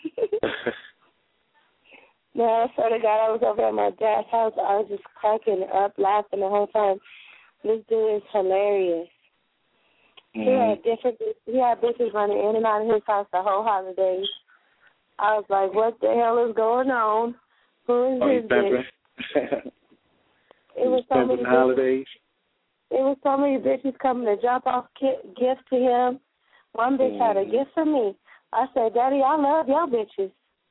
Speaker 4: No, I swear to God, I was over at my dad's house. I was just cracking up, laughing the whole time. This dude is hilarious. He had different. He had bitches running in and out of his house the whole holidays. I was like, "What the hell is going on? Who is
Speaker 5: oh, you
Speaker 4: this bitch?"
Speaker 5: pimping?
Speaker 4: It was so many
Speaker 5: pimping
Speaker 4: bitches.
Speaker 5: holidays.
Speaker 4: It was so many bitches coming to drop off ki- gifts to him. One bitch
Speaker 5: Mm.
Speaker 4: had a gift for me, I said, Daddy, I love y'all bitches.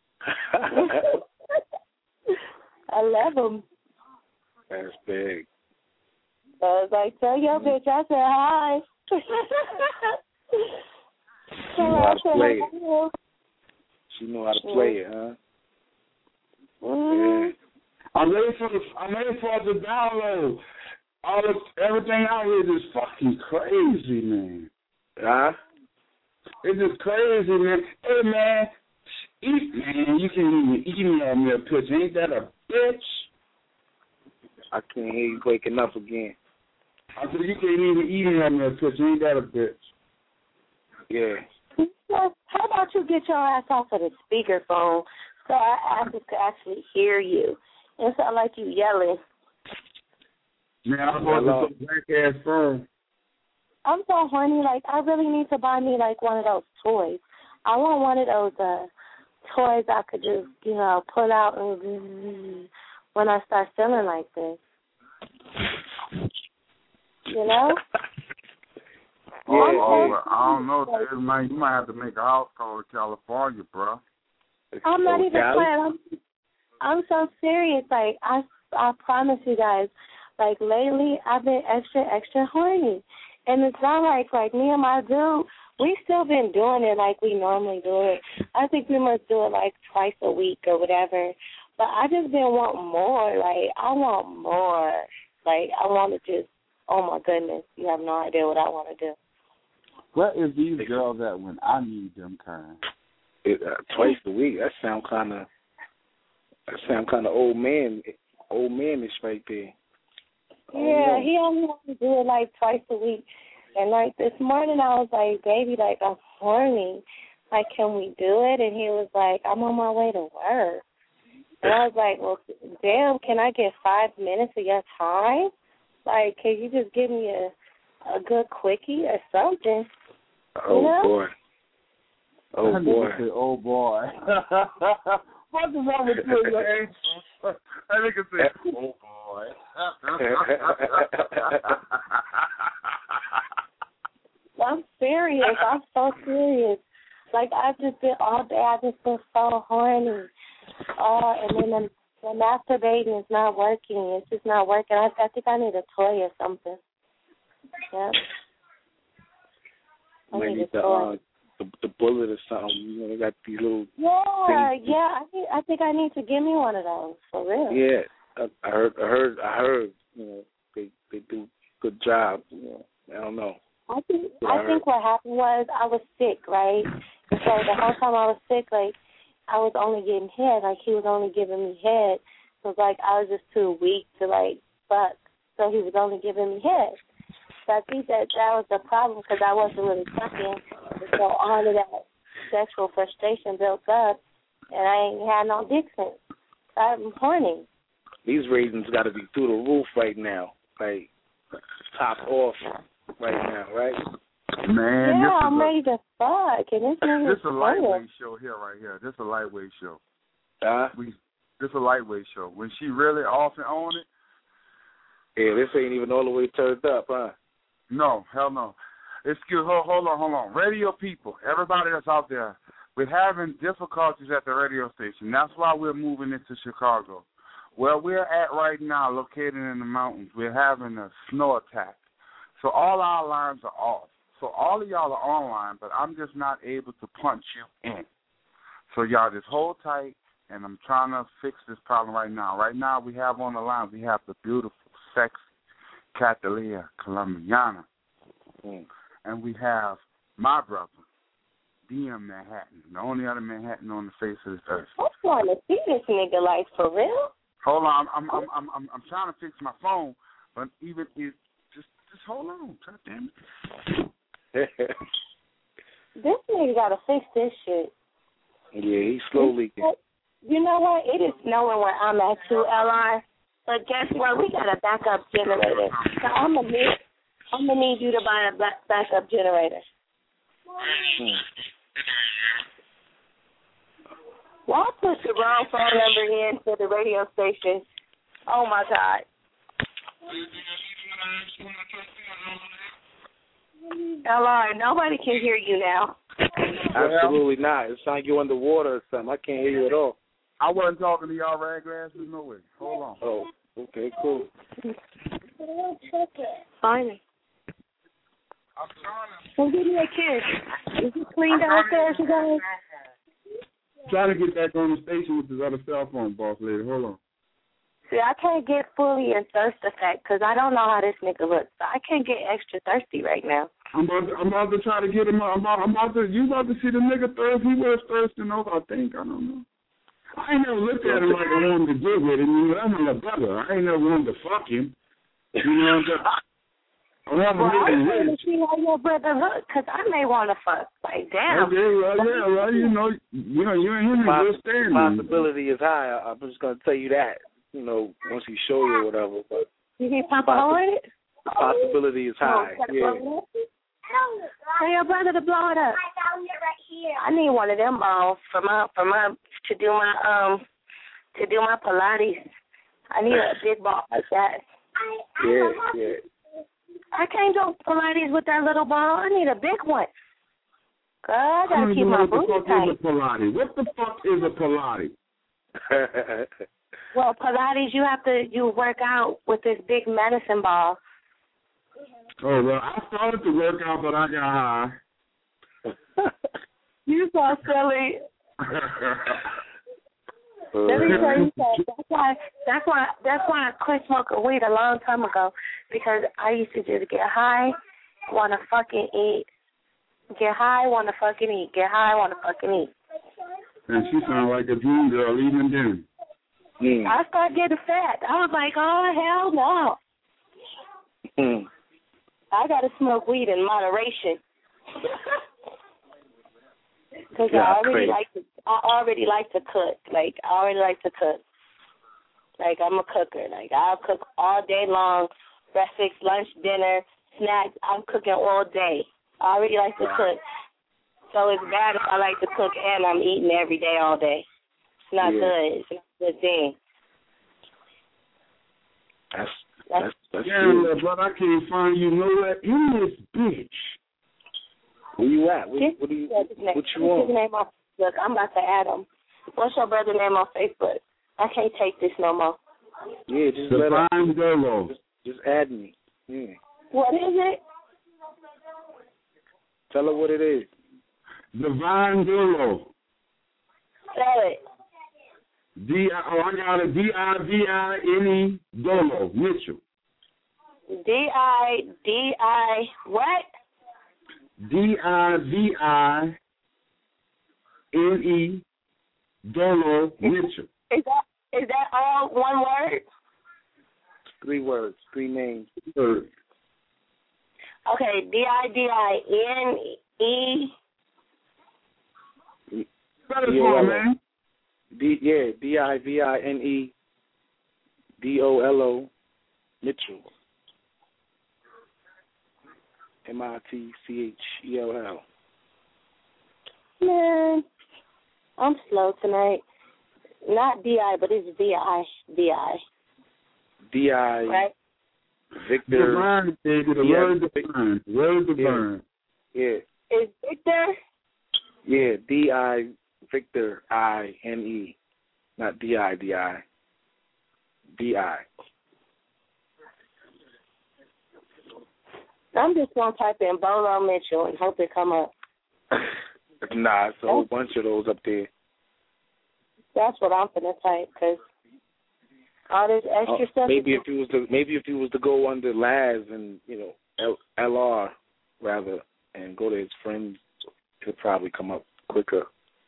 Speaker 4: I love them.
Speaker 5: That's big.
Speaker 4: So I was like, tell your bitch I said hi.
Speaker 5: She know how to play it. She know how to play it, huh?
Speaker 4: Mm-hmm.
Speaker 5: Yeah.
Speaker 1: I'm ready for the. I'm ready for the download. All of everything out here is fucking crazy, man.
Speaker 5: Huh?
Speaker 1: It's just crazy, man. Hey, man, eat, man. You can even email me a picture. Ain't that a bitch?
Speaker 5: I can't hear you waking up again.
Speaker 1: I said you can't even email me a picture. Ain't that a bitch?
Speaker 5: Yeah.
Speaker 4: Well, how about you get your ass off of the speakerphone so our asses could actually hear you? It sound like you yelling.
Speaker 1: Man, I'm going to some black ass phone.
Speaker 4: I'm so horny. Like, I really need to buy me, like, one of those toys. I want one of those uh, toys I could just, you know, pull out and when I start feeling like this. You know?
Speaker 1: Yeah. Oh, I don't know. Like, man, you might have to make a house call to California, bro.
Speaker 4: I'm not
Speaker 5: oh,
Speaker 4: even
Speaker 5: Cali?
Speaker 4: playing. I'm, I'm so serious. Like, I, I promise you guys, like, lately I've been extra, extra horny. And it's not like, like, me and my dude, we still been doing it like we normally do it. I think we must do it, like, twice a week or whatever. But I just been wanting more. Like, I want more. Like, I want to just, oh, my goodness, you have no idea what I want to do.
Speaker 1: What is these girls at when I need them kind?
Speaker 5: It, uh, twice a week. That sound kind of. That sound kind of old man, old manish right there.
Speaker 4: Yeah, he only wants to do it like twice a week. And like this morning, I was like, baby, like I'm horny. Like, can we do it? And he was like, I'm on my way to work. And I was like, well, damn, can I get five minutes of your time? Like, can you just give me a a good quickie or something?
Speaker 5: Oh,
Speaker 4: you know?
Speaker 5: boy. Oh, boy.
Speaker 1: Say, oh, boy. What is wrong with you, your angel? I think it's say, oh, boy.
Speaker 4: I'm serious. I'm so serious. Like, I've just been all day. I've just been so horny. Oh, and then the, the masturbating is not working. It's just not working. I, I think I need a toy or something. Yeah. I
Speaker 5: Maybe
Speaker 4: need a
Speaker 5: the,
Speaker 4: toy.
Speaker 5: uh, the the bullet or something. You know, they got these little.
Speaker 4: Yeah,
Speaker 5: things.
Speaker 4: yeah. I think I think I need to give me one of those for real.
Speaker 5: Yeah, I, I heard. I heard. I heard. You know, they they do good job. You know, I don't know.
Speaker 4: I think
Speaker 5: Yeah,
Speaker 4: I
Speaker 5: I
Speaker 4: think what happened was I was sick, right? And so the whole time I was sick, like I was only getting head, like he was only giving me head. So it was like I was just too weak to like fuck. So he was only giving me head. So I think that that was the problem because I wasn't really fucking. And so all of that sexual frustration built up, and I ain't had no dick since. So I'm horny.
Speaker 5: These ratings got to be through the roof right now, like top off right now, right?
Speaker 1: Man,
Speaker 4: yeah,
Speaker 1: this
Speaker 4: I'm
Speaker 1: is a,
Speaker 4: ready to fuck, and this nigga
Speaker 1: this
Speaker 4: is
Speaker 1: is a lightweight show here, right here. This is a lightweight show.
Speaker 5: Huh?
Speaker 1: We this is a lightweight show. When she really off and on it.
Speaker 5: Yeah, this ain't even all the way turned up, huh?
Speaker 1: No, hell no. Excuse, hold, hold on, hold on. Radio people, everybody that's out there, we're having difficulties at the radio station. That's why we're moving into Chicago. Where we're at right now, located in the mountains, we're having a snow attack. So all our lines are off. So all of y'all are online, but I'm just not able to punch you in. So y'all just hold tight, and I'm trying to fix this problem right now. Right now we have on the line, we have the beautiful, sexy Catalina Colombiana.
Speaker 5: Mm.
Speaker 1: And we have my brother, D M Manhattan, the only other Manhattan on the face of this earth.
Speaker 4: I want to see this nigga, like, for real.
Speaker 1: Hold on, I'm I'm I'm I'm I'm trying to fix my phone, but even if just just hold on, God damn it.
Speaker 4: This nigga gotta fix this shit.
Speaker 5: Yeah, he's slowly.
Speaker 4: You know what? It is snowing where I'm at too, L R. But guess what? We got a backup generator. So I'm gonna need I'm gonna need you to buy a back, backup generator.
Speaker 5: Hmm.
Speaker 4: Well, I put the wrong phone number in for the radio station. Oh my God. L R, nobody can hear you now.
Speaker 5: Absolutely not. It sounds like you're underwater or something. I can't hear you at all.
Speaker 1: I wasn't talking to y'all raglasses, no way. Hold on.
Speaker 5: Oh, okay, cool.
Speaker 4: Fine.
Speaker 1: I'm trying to.
Speaker 4: Well, give me a kiss. Is it clean downstairs, you guys?
Speaker 1: Trying to get back on the station with this other cell phone, boss lady. Hold on.
Speaker 4: See, I can't get fully in thirst effect because I don't know how this nigga looks. So I can't get extra thirsty right now.
Speaker 1: I'm about to, I'm about to try to get him. I'm about, I'm about to. You about to see the nigga thirst? He was thirsting over. I think. I don't know. I ain't never looked at him like I wanted to get with him. You know, that's my brother. I ain't never wanted to fuck him. You know what I'm saying? I want to
Speaker 4: Well,
Speaker 1: make
Speaker 4: I'm
Speaker 1: him
Speaker 4: trying to
Speaker 1: rich.
Speaker 4: see how your brother look because I may want to fuck. Like, damn.
Speaker 1: Okay, well, yeah, well, you know, you know, you and him in good standing.
Speaker 5: Possibility is high. I, I'm just gonna tell you that. You know, once he show you or whatever, but
Speaker 4: You can pop a hole in it?
Speaker 5: possibility is high.
Speaker 4: Oh,
Speaker 5: Yeah.
Speaker 4: Tell your brother to blow it up. I need one of them balls for my for my to do my um to do my Pilates. I need a big ball like that.
Speaker 5: Yeah, yeah.
Speaker 4: I can't do Pilates with that little ball. I need a big one. God, I gotta
Speaker 1: I
Speaker 4: keep
Speaker 1: don't
Speaker 4: my
Speaker 1: know what the
Speaker 4: booty
Speaker 1: fuck
Speaker 4: tight.
Speaker 1: is a Pilates? What the fuck is a Pilates?
Speaker 4: Well, Pilates, you have to you work out with this big medicine ball.
Speaker 1: Oh, well, I started to work out, but I got high.
Speaker 4: You so silly. Let me tell you something. That's why. That's why. That's why I quit smoking weed a long time ago because I used to just get high, want to fucking eat, get high, want to fucking eat, get high, want to fucking eat.
Speaker 1: And she sounded like a dream girl even then.
Speaker 5: Mm.
Speaker 4: I started getting fat. I was like, oh hell no.
Speaker 5: Mm.
Speaker 4: I gotta smoke weed in moderation. Because
Speaker 5: Yeah,
Speaker 4: I already
Speaker 5: crazy.
Speaker 4: like to. I already like to cook. Like I already like to cook. Like I'm a cooker. Like I'll cook all day long, breakfast, lunch, dinner, snacks. I'm cooking all day. I already like to cook. So it's bad if I like to cook and I'm eating every day, all day. It's not
Speaker 5: Yeah.
Speaker 4: good. It's not a good thing.
Speaker 5: That's that's that's
Speaker 1: Yeah,
Speaker 5: good.
Speaker 1: but I can't find you nowhere in this bitch.
Speaker 5: Where you at? What,
Speaker 4: Get
Speaker 5: what do you
Speaker 4: his name-
Speaker 5: what you
Speaker 4: get his
Speaker 5: want?
Speaker 4: name on Facebook. I'm about to add him. What's your brother's name on Facebook? I can't take this no more.
Speaker 5: Yeah, just let her,
Speaker 1: Divine Dolo.
Speaker 5: just just add me. Yeah.
Speaker 4: What is it?
Speaker 5: Tell her what it is.
Speaker 1: Divine Dolo.
Speaker 4: Spell it.
Speaker 1: D I oh I got it. D I V I N E Dolo Mitchell.
Speaker 4: D I D I what?
Speaker 1: D I V I N E Dolo Mitchell.
Speaker 4: Is that is that all one word?
Speaker 5: Three words, three names.
Speaker 1: Third.
Speaker 4: Okay, D I D I N E.
Speaker 1: Spell it
Speaker 5: Yeah,
Speaker 1: for
Speaker 5: well,
Speaker 1: me, man.
Speaker 5: D yeah, D I V I N E D O L O Mitchell. M I T C H E L L.
Speaker 4: Man, I'm slow tonight. Not D I, but it's V I. V I.
Speaker 5: D I
Speaker 4: Right?
Speaker 5: Victor.
Speaker 1: Divine, baby, the
Speaker 5: Yeah,
Speaker 1: word
Speaker 5: Vic-
Speaker 1: divine. Word
Speaker 5: Yeah.
Speaker 1: divine.
Speaker 5: Yeah.
Speaker 4: Is Victor?
Speaker 5: Yeah, D I Victor I N E. Not D I D I. D I.
Speaker 4: I'm just gonna type in Bolo Mitchell and hope it come up.
Speaker 5: Nah, it's a whole bunch of those up there.
Speaker 4: That's what I'm gonna type because all this extra
Speaker 5: Oh,
Speaker 4: stuff.
Speaker 5: maybe
Speaker 4: is-
Speaker 5: if you was to maybe if you was to go under Laz and you know L, L R rather and go to his friends, it'll probably come up quicker.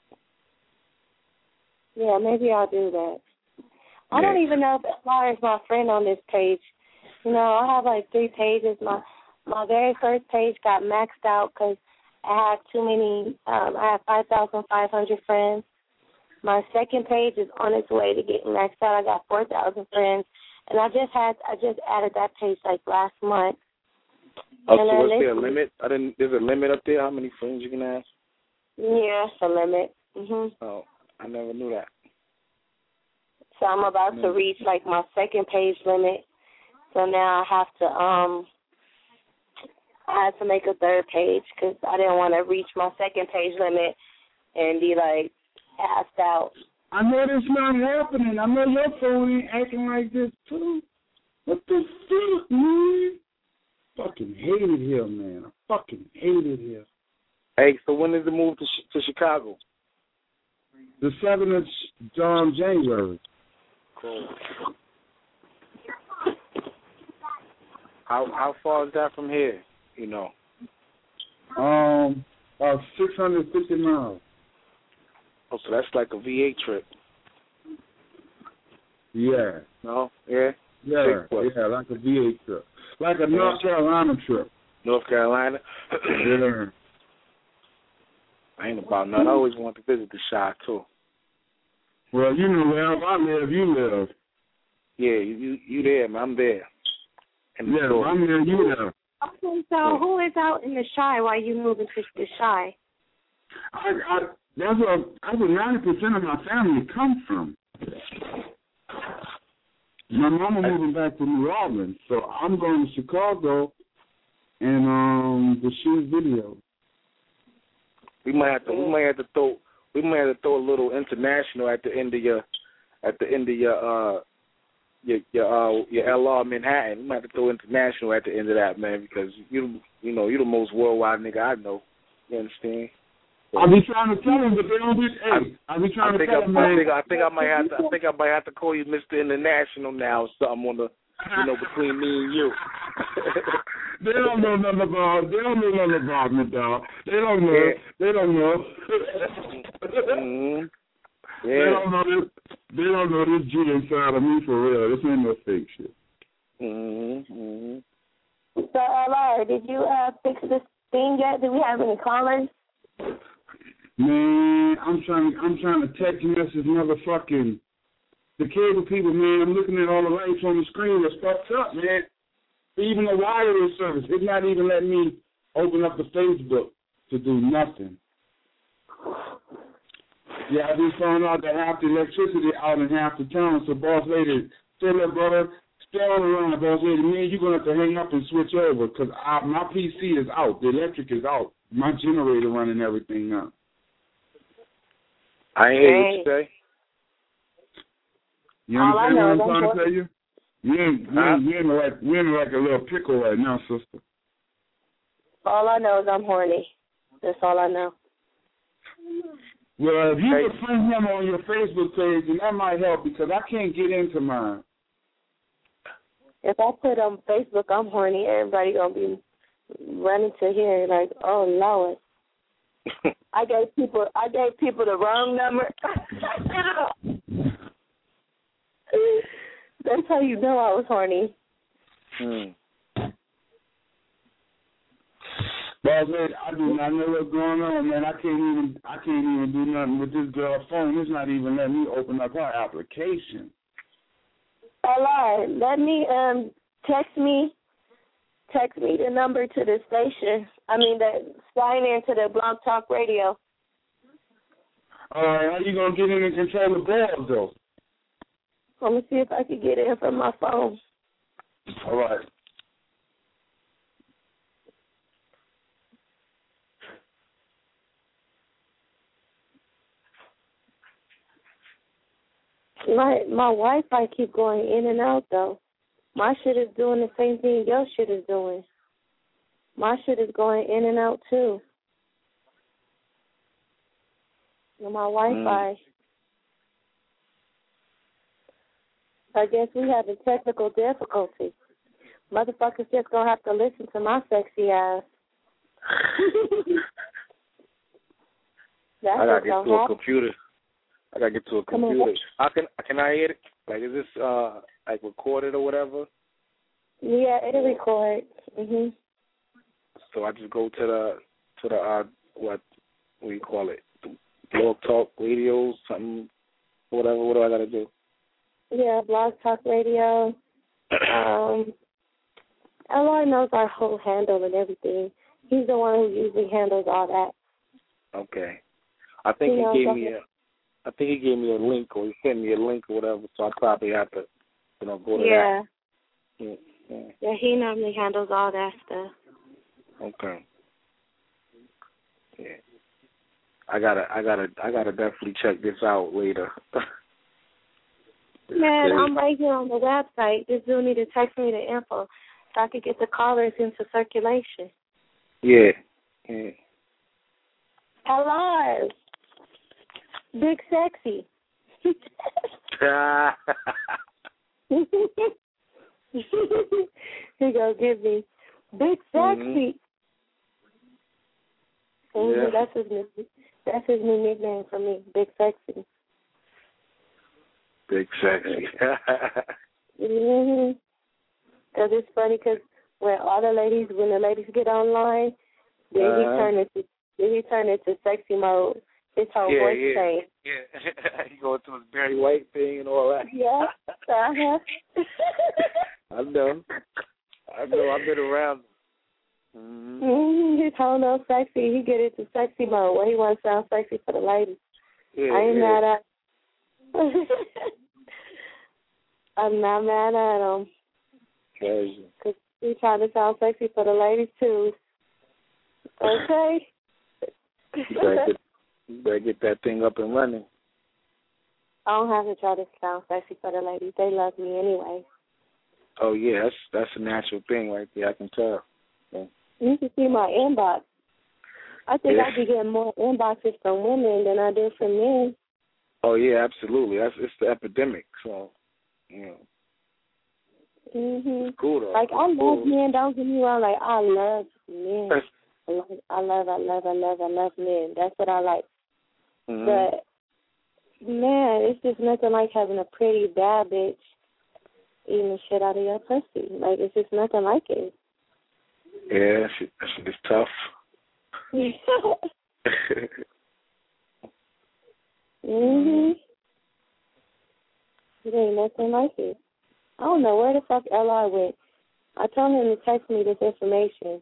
Speaker 4: Yeah, maybe I'll do that. I don't
Speaker 5: Yeah.
Speaker 4: even know if L R is my friend on this page. You know, I have like three pages. My my very first page got maxed out because I have too many. Um, I have five thousand five hundred friends. My second page is on its way to getting maxed out. I got four thousand friends, and I just had I just added that page like last month.
Speaker 5: Oh,
Speaker 4: And
Speaker 5: so
Speaker 4: then
Speaker 5: what's there a
Speaker 4: this-
Speaker 5: limit? I didn't. There's a limit up there. How many friends you can ask?
Speaker 4: Yeah, it's a limit. Mhm.
Speaker 5: Oh, I never knew that.
Speaker 4: So I'm about to reach like my second page limit. So now I have to um I had to make a third page because I didn't want to reach my second page limit and be like passed out.
Speaker 1: I know this not happening. I know your phone ain't acting like this too. What the fuck, man? Fucking hate it here, man. I fucking hate it here.
Speaker 5: Hey, so when is the move to to Chicago?
Speaker 1: The seventh of um, January.
Speaker 5: Cool. How how far is that from here? You know.
Speaker 1: Um, about six hundred fifty miles.
Speaker 5: Oh, so that's like a V eight trip.
Speaker 1: Yeah.
Speaker 5: No? Yeah?
Speaker 1: Yeah, yeah, like a V eight trip. Like a North Carolina trip.
Speaker 5: North Carolina?
Speaker 1: Yeah.
Speaker 5: I ain't about nothing. I always wanted to visit the Chi, too.
Speaker 1: Well, you know where I live, you live.
Speaker 5: Yeah, you you, you there, man. I'm there. In the
Speaker 1: yeah,
Speaker 5: store.
Speaker 1: I'm there, you there.
Speaker 4: Okay, so who is out in the Chi while you moving to the Chi?
Speaker 1: I, I, that's where, that's where ninety percent of my family comes from. My mama moving back to New Orleans, so I'm going to Chicago and um to shoot video.
Speaker 5: We might have to we might have to throw we might have to throw a little international at the end of your at the end of your uh your your uh your L R Manhattan. We might have to throw international at the end of that, man, because you you know you're the most worldwide nigga I know. You understand? So,
Speaker 1: I be trying to tell them, but they don't get. Hey, I be trying
Speaker 5: I
Speaker 1: to
Speaker 5: think
Speaker 1: tell
Speaker 5: I,
Speaker 1: them.
Speaker 5: I think I think I might have to I think I might have to call you Mister International now or something on the you know between me and you.
Speaker 1: They don't know nothing about. They don't know nothing about me, dog. They don't know.
Speaker 5: Yeah.
Speaker 1: They don't know.
Speaker 5: mm-hmm. Yeah.
Speaker 1: They don't know this. They don't know this G inside of me for real. This ain't no fake shit.
Speaker 5: Mm-hmm. mm-hmm.
Speaker 4: So, L R, did you uh, fix this thing yet? Do we have any callers?
Speaker 1: Man, I'm trying. I'm trying to text message motherfucking the cable people. Man, I'm looking at all the lights on the screen. It's fucked up, man. Even the wireless service, it's not even letting me open up the Facebook to do nothing. Yeah, I just found out that half the electricity out in half the town. So, boss lady, say that, brother, stay on the line, boss lady. Man, you're gonna have to hang up and switch over because my P C is out. The electric is out. My generator running everything now.
Speaker 5: I ain't hear what you say.
Speaker 1: You understand what I'm trying to tell you? We in, we, in, we, in like, we in like a little pickle right now, sister.
Speaker 4: All I know is I'm horny. That's all I know.
Speaker 1: Well, if you hey. could friend him on your Facebook page, then that might help because I can't get into mine.
Speaker 4: If I put on Facebook, I'm horny, everybody going to be running to here like, oh, Lord. I gave people I gave people the wrong number. That's how you know I was horny.
Speaker 5: Hmm.
Speaker 1: Well, man, I do not know what's going on, man. I can't even I can't even do nothing with this girl's phone. It's not even letting me open up her application.
Speaker 4: All right, let me um text me text me the number to the station. I mean, the sign in to the Blog Talk Radio.
Speaker 1: All right, how you gonna get in and control the balls though?
Speaker 4: Let me see if I can get in from my phone.
Speaker 1: All right.
Speaker 4: My my Wi-Fi keep going in and out though. My shit is doing the same thing your shit is doing. My shit is going in and out too. And my Wi-Fi. Mm. I guess we have a technical difficulty. Motherfuckers just gonna have to listen to my sexy ass. That's
Speaker 5: I gotta get to
Speaker 4: happen.
Speaker 5: a computer. I gotta get to a computer. How can can I hear it? Like, is this uh like recorded or whatever?
Speaker 4: Yeah, it'll record. Mhm.
Speaker 5: So I just go to the to the uh what what do you call it? Blog Talk Radio, something, whatever. What do I gotta do?
Speaker 4: Yeah, Blog Talk Radio. um, L R knows our whole handle and everything. He's the one who usually handles all that.
Speaker 5: Okay. I think he, he gave me a. I think he gave me a link, or he sent me a link, or whatever. So I probably have to, you know, go to
Speaker 4: yeah.
Speaker 5: that. Yeah. Yeah.
Speaker 4: Yeah, he normally handles all that stuff.
Speaker 5: Okay. Yeah. I gotta, I gotta, I gotta definitely check this out later.
Speaker 4: Man, I'm right here on the website. This dude need to text me the info so I could get the callers into circulation.
Speaker 5: Yeah. Yeah.
Speaker 4: Hello. Big Sexy. He gonna give me Big Sexy. Mm-hmm. Yeah. That's his new, that's his new nickname for me, Big Sexy.
Speaker 5: Big Sexy.
Speaker 4: Mm-hmm. Cause it's funny, cause when all the ladies, when the ladies get online, then uh, he turn into, then he turn into sexy mode. His whole
Speaker 5: yeah,
Speaker 4: voice
Speaker 5: yeah,
Speaker 4: change.
Speaker 5: Yeah, he go into his Barry White thing and all that.
Speaker 4: Yeah, uh-huh.
Speaker 5: I know. I know. I've been around. Mm-hmm.
Speaker 4: Mm-hmm. His whole no sexy. He get into sexy mode where he wants to sound sexy for the ladies.
Speaker 5: Yeah,
Speaker 4: I ain't
Speaker 5: yeah.
Speaker 4: mad at. I'm not mad at him.
Speaker 5: Crazy.
Speaker 4: Cause he trying to sound sexy for the ladies too. Okay.
Speaker 5: You better get, you better get that thing up and running.
Speaker 4: I don't have to try to sound sexy for the ladies. They love me anyway.
Speaker 5: Oh yeah, that's that's a natural thing right there. I can tell. Yeah.
Speaker 4: You can see my inbox. I think
Speaker 5: yeah.
Speaker 4: I be getting more inboxes from women than I do from men.
Speaker 5: Oh yeah, absolutely. That's it's the epidemic. So, you know.
Speaker 4: Mhm.
Speaker 5: It's cool though.
Speaker 4: Like I love
Speaker 5: cool.
Speaker 4: men. Don't get me wrong. Like I love men. I love, I love, I love, I love, I love men. That's what I like.
Speaker 5: Mm-hmm.
Speaker 4: But man, it's just nothing like having a pretty bad bitch eating the shit out of your pussy. Like it's just nothing like it.
Speaker 5: Yeah, she, it's tough.
Speaker 4: mhm. It ain't nothing like it. I don't know where the fuck L I went. I told him to text me this information.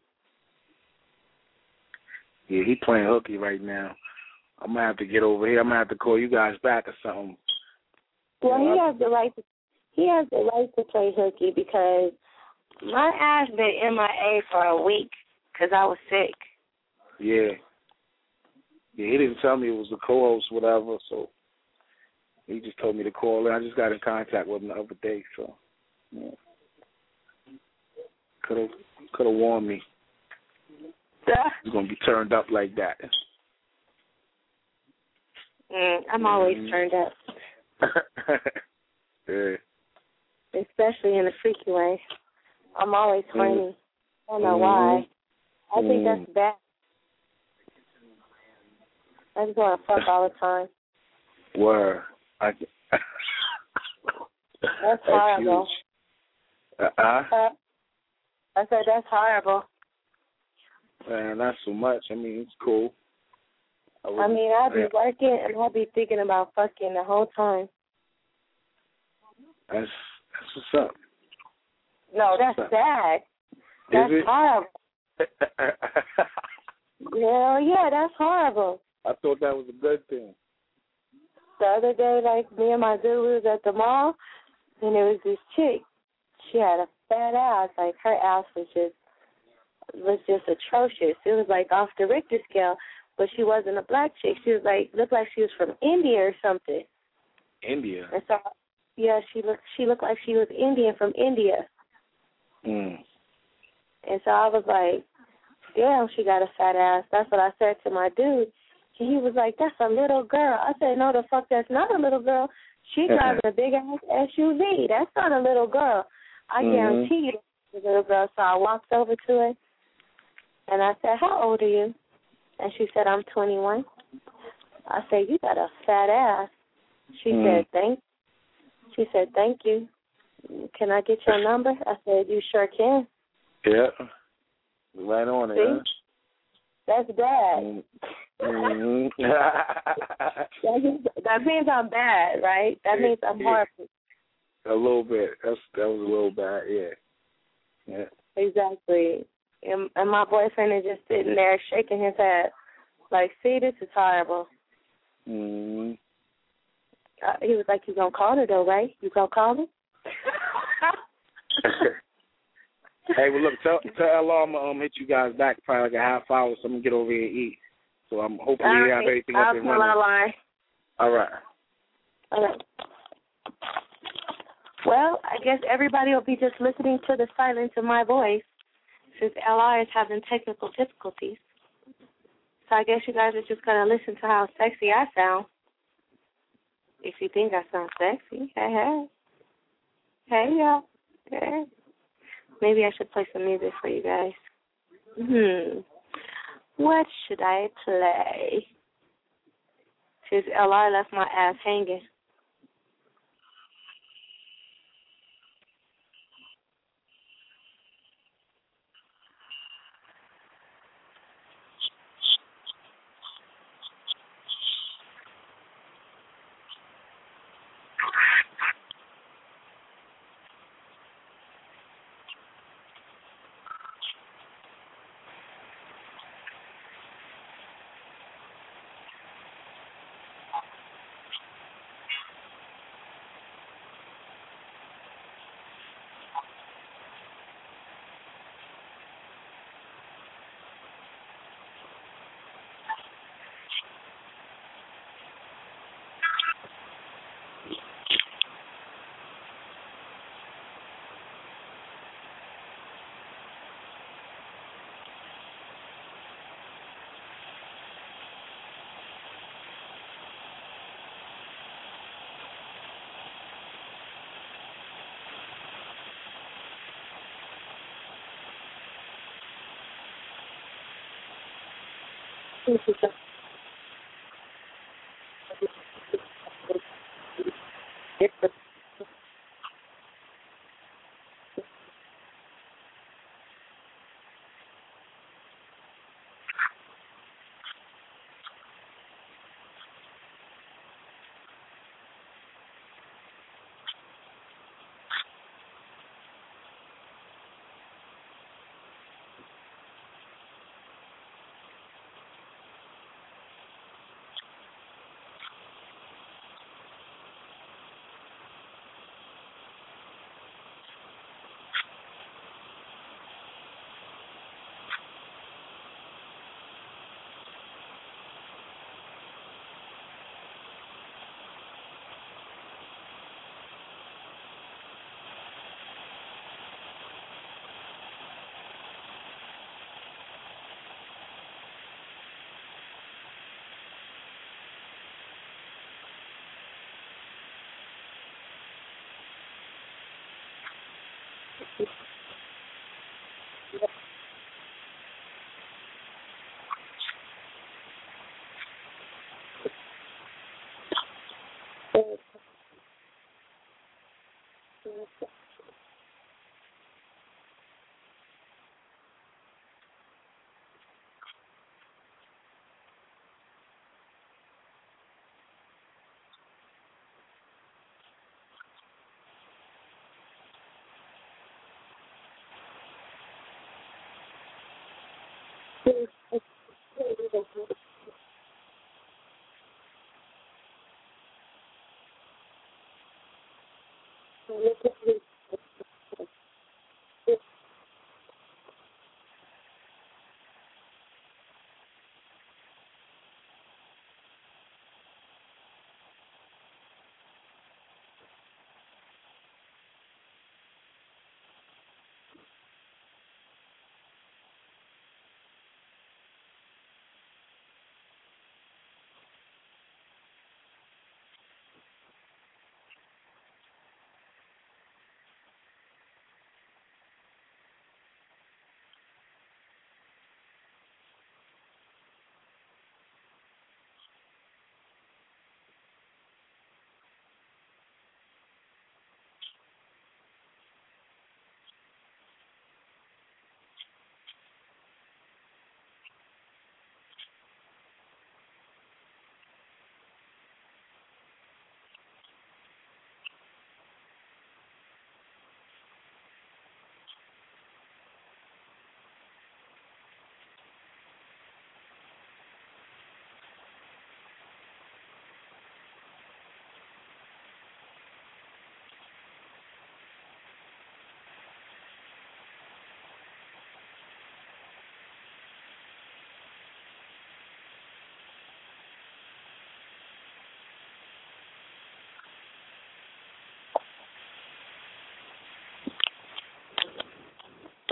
Speaker 5: Yeah, he playing hooky right now. I'm gonna have to get over here. I'm gonna have to call you guys back or something.
Speaker 4: Well, he has the right to. He has the right to play hooky because my ass been M I A for a week because I was sick.
Speaker 5: Yeah. Yeah, he didn't tell me it was the co-host, whatever. So he just told me to call in. I just got in contact with him the other day, so yeah. Could have could have warned me. He's gonna be turned up like that.
Speaker 4: Mm, I'm always mm-hmm. turned up.
Speaker 5: Yeah.
Speaker 4: Especially in a freaky way. I'm always horny. Mm. I don't know
Speaker 5: mm-hmm.
Speaker 4: why. I think mm. that's bad. I just want to fuck all the time.
Speaker 5: Word. I,
Speaker 4: that's, that's horrible.
Speaker 5: Uh-uh.
Speaker 4: Uh, I said that's horrible.
Speaker 5: Man, not so much. I mean, it's cool.
Speaker 4: I, I mean, I'll be working and I'll be thinking about fucking the whole time.
Speaker 5: That's that's what's up.
Speaker 4: No, that's
Speaker 5: what's
Speaker 4: sad. That's
Speaker 5: Is it?
Speaker 4: horrible. Hell yeah, that's horrible.
Speaker 5: I thought that was a good thing.
Speaker 4: The other day, like, me and my dude was at the mall, and there was this chick. She had a fat ass. Like, her ass was just was just atrocious. It was, like, off the Richter scale, but she wasn't a black chick. She was, like, looked like she was from India or something.
Speaker 5: India?
Speaker 4: And so, yeah, she looked, she looked like she was Indian from India.
Speaker 5: Mm.
Speaker 4: And so I was like, damn, she got a fat ass. That's what I said to my dude. And he was like, that's a little girl. I said, no, the fuck, that's not a little girl. She driving a big-ass S U V. That's not a little girl. I mm-hmm. guarantee you that's a little girl. So I walked over to her, and I said, how old are you? And she said, I'm twenty-one. I said, you got a fat ass. She mm. said, thank She said, thank you. Can I get your number? I said, you sure can.
Speaker 5: Yeah. Right on it, huh?
Speaker 4: That's bad.
Speaker 5: Mm-hmm.
Speaker 4: that means I'm bad, right? That means I'm
Speaker 5: yeah.
Speaker 4: horrible.
Speaker 5: A little bit. That's that was a little bad, yeah. Yeah.
Speaker 4: Exactly. And, and my boyfriend is just sitting there shaking his head, like, see, this is horrible.
Speaker 5: Mm-hmm.
Speaker 4: Uh, he was like, you gonna call her though, right? You gonna call her?
Speaker 5: Hey, well, look, tell, tell L R I'm going to um, hit you guys back probably like a half hour so I'm going to get over here and eat. So I'm hopefully
Speaker 4: All
Speaker 5: you
Speaker 4: right.
Speaker 5: have everything
Speaker 4: I'll
Speaker 5: up and
Speaker 4: tell
Speaker 5: running.
Speaker 4: L R.
Speaker 5: All right.
Speaker 4: All right. Well, I guess everybody will be just listening to the silence of my voice since L R is having technical difficulties. So I guess you guys are just going to listen to how sexy I sound. If you think I sound sexy. Hey, hey. Hey, y'all. Hey. Maybe I should play some music for you guys. Hmm. What should I play? Since L R left my ass hanging.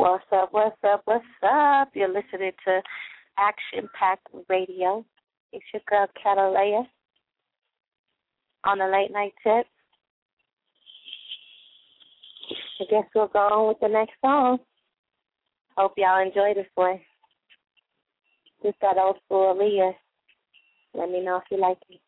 Speaker 4: What's up, what's up, what's up? You're listening to Action Packed Radio. It's your girl, Catalea, on the late night tip. I guess we'll go on with the next song. Hope y'all enjoy this one. Just that old school Aaliyah. Let me know if you like it.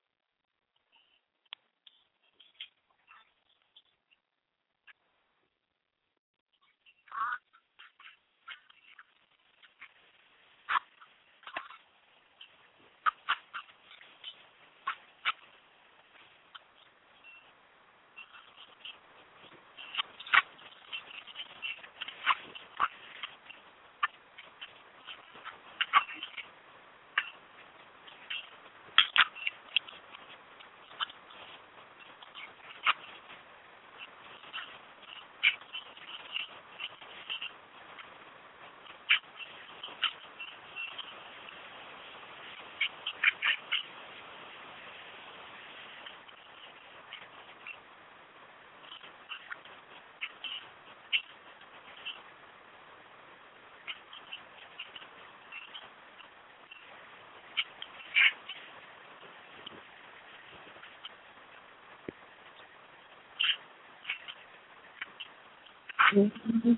Speaker 4: Mm-hmm.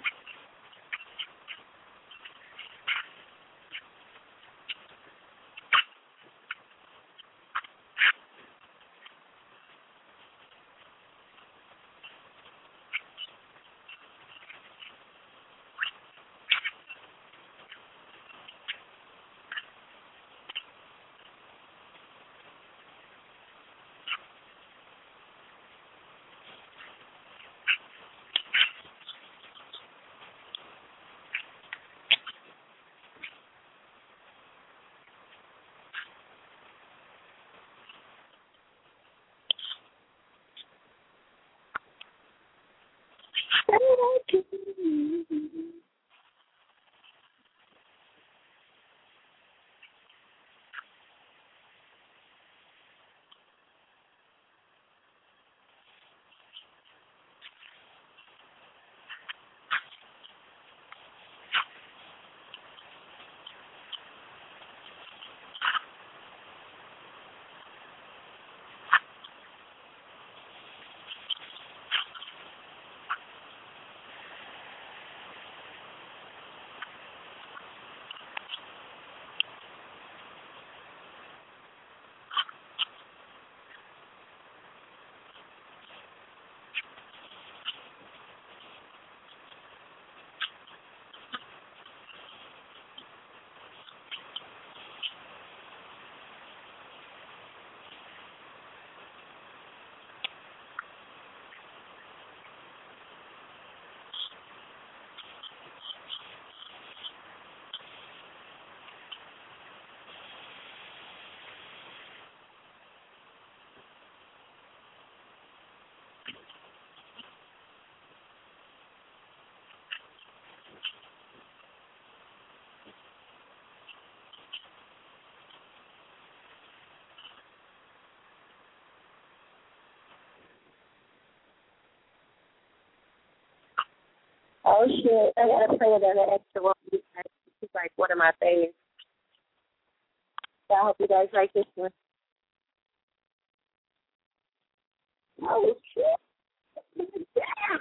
Speaker 4: Oh, shit. I got to play another extra one. It's like one of my favorites. So I hope you guys like this one. Oh, shit. Yeah.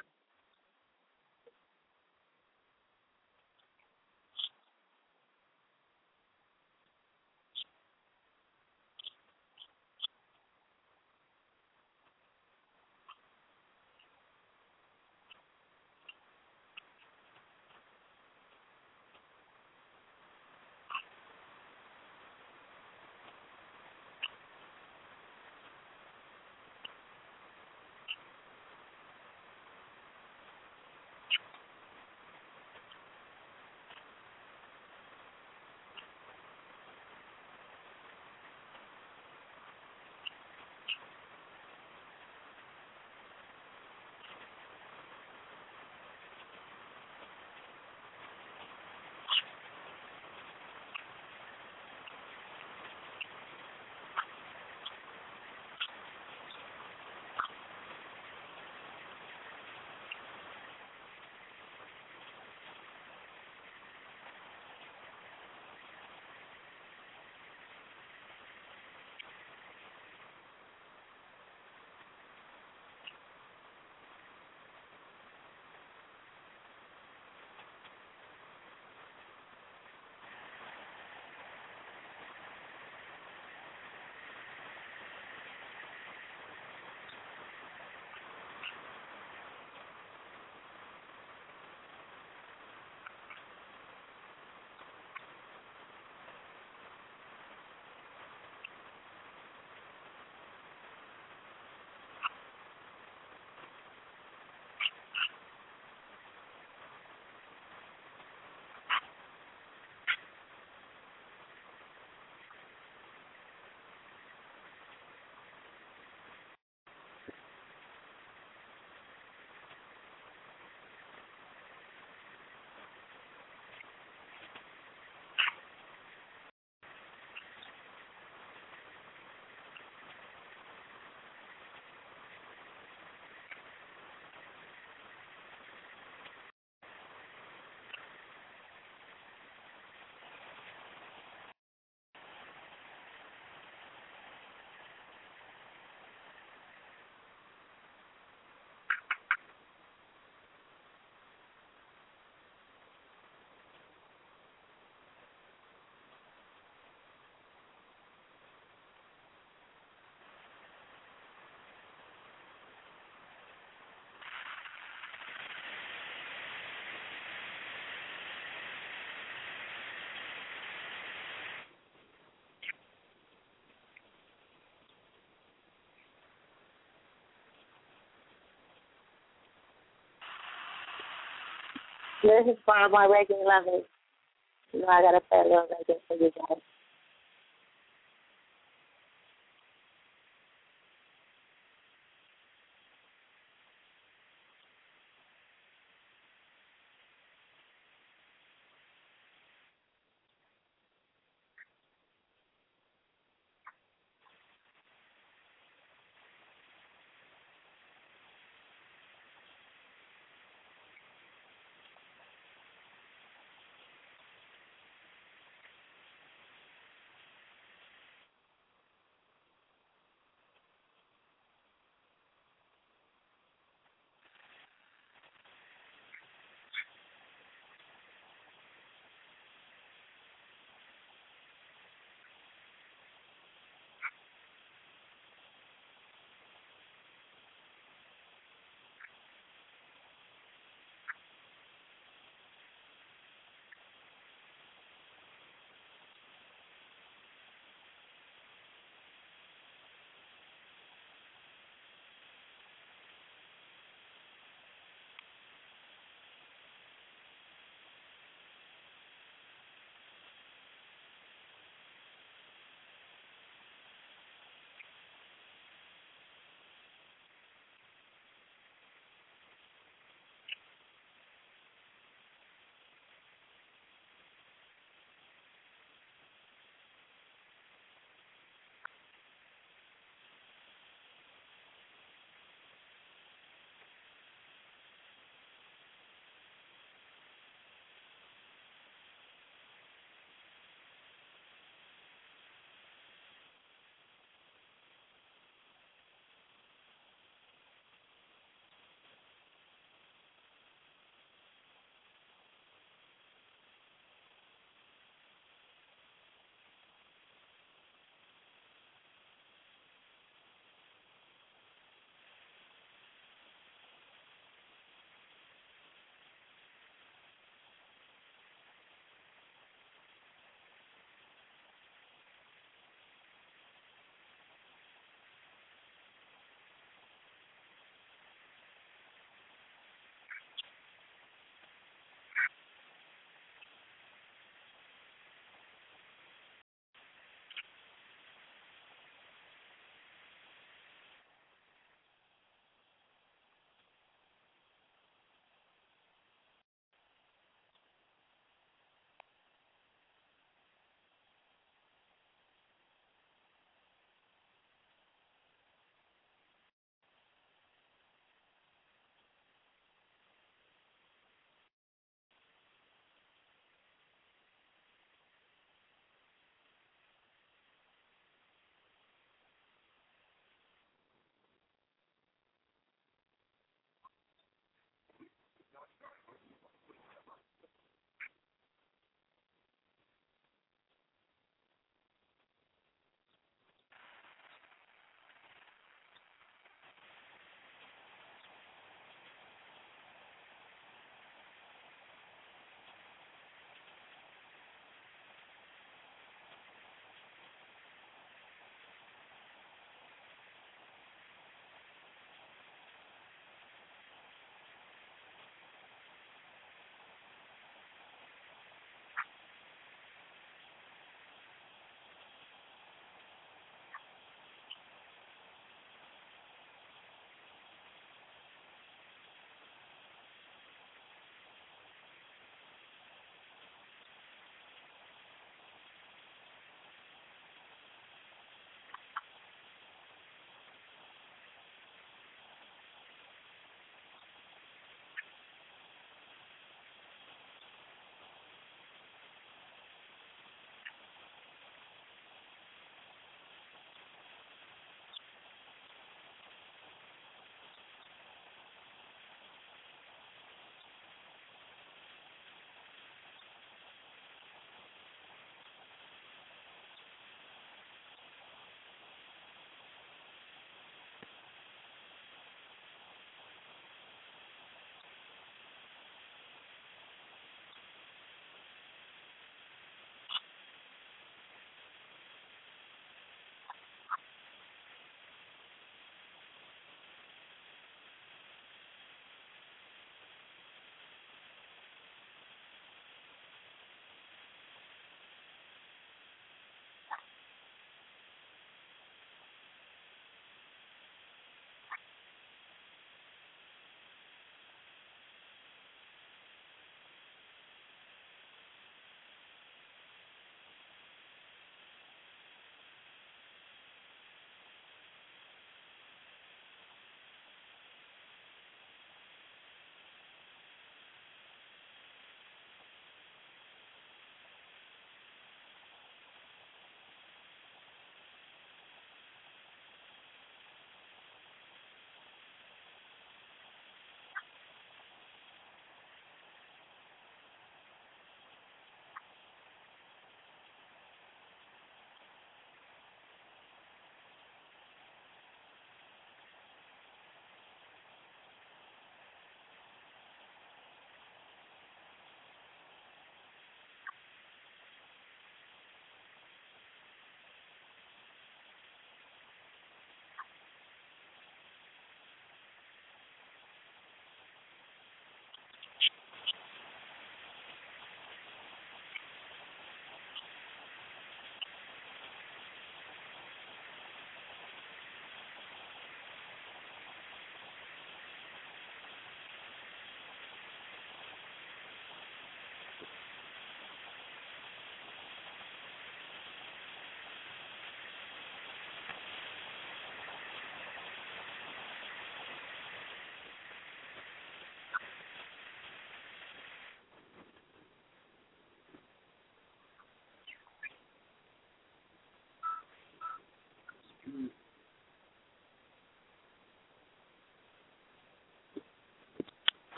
Speaker 4: This is for my reggae lovers. You know, I got to play a little reggae for you guys.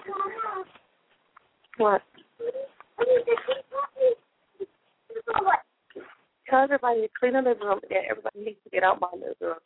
Speaker 4: What? Tell everybody to clean the living room. Yeah, everybody needs to get out my living room.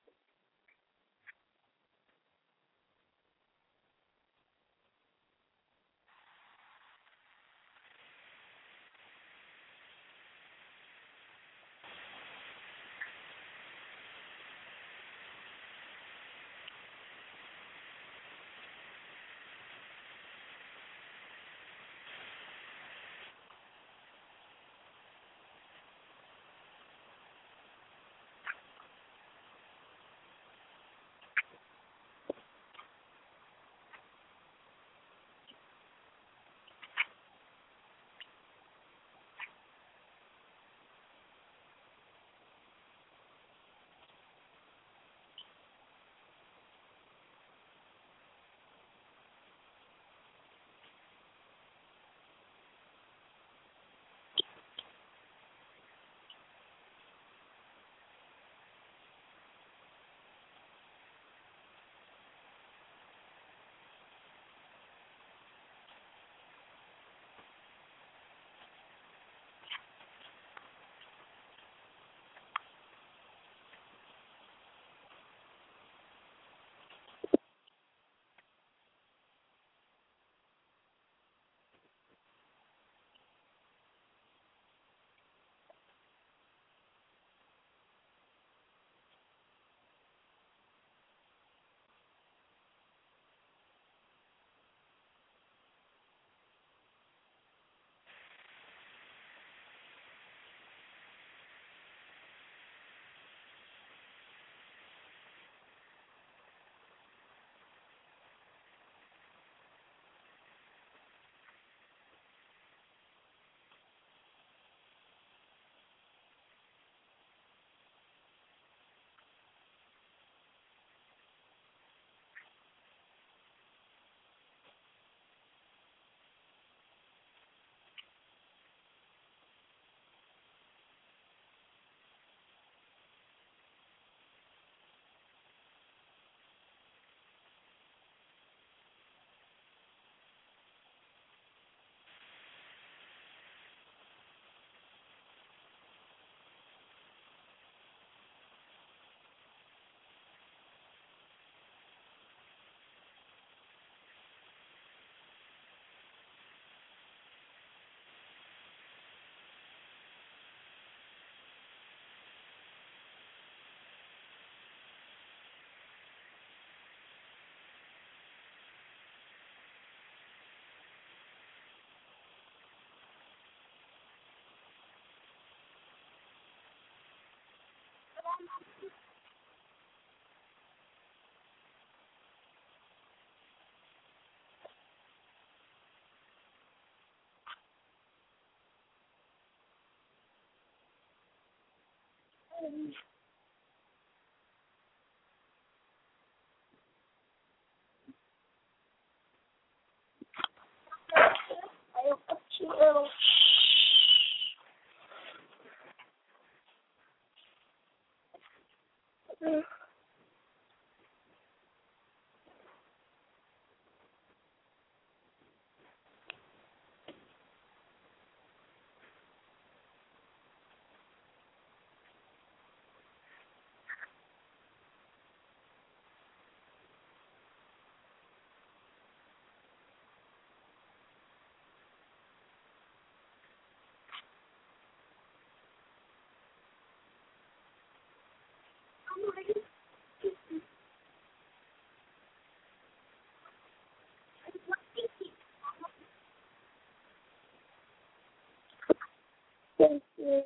Speaker 4: Thank you.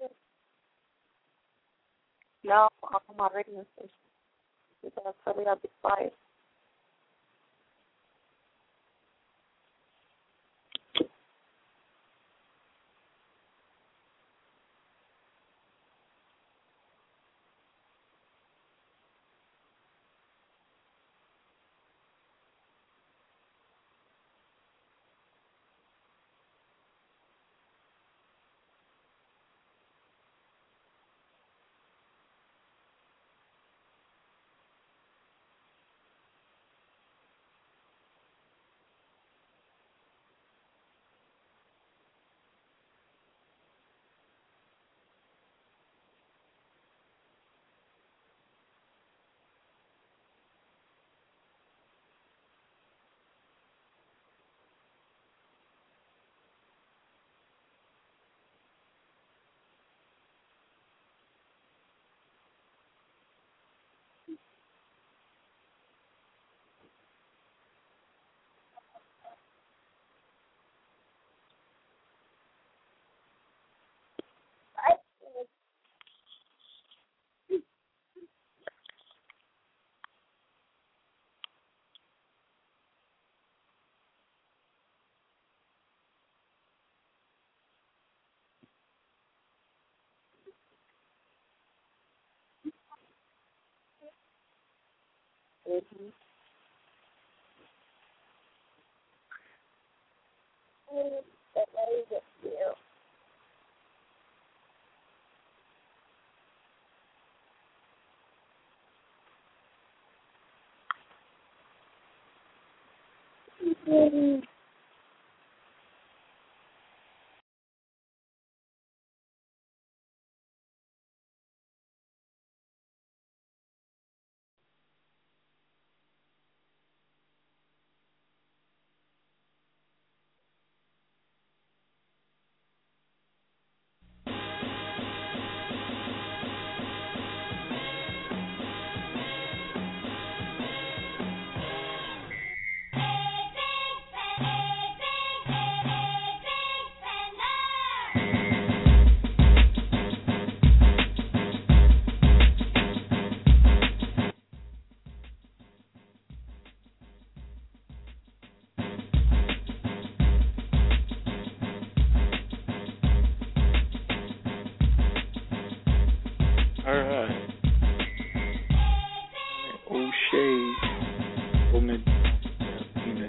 Speaker 4: No, I'm on my radio station. You gotta tell me I'll be quiet. Mm-hmm. Mm-hmm.
Speaker 5: All right. O'Shea, woman, woman.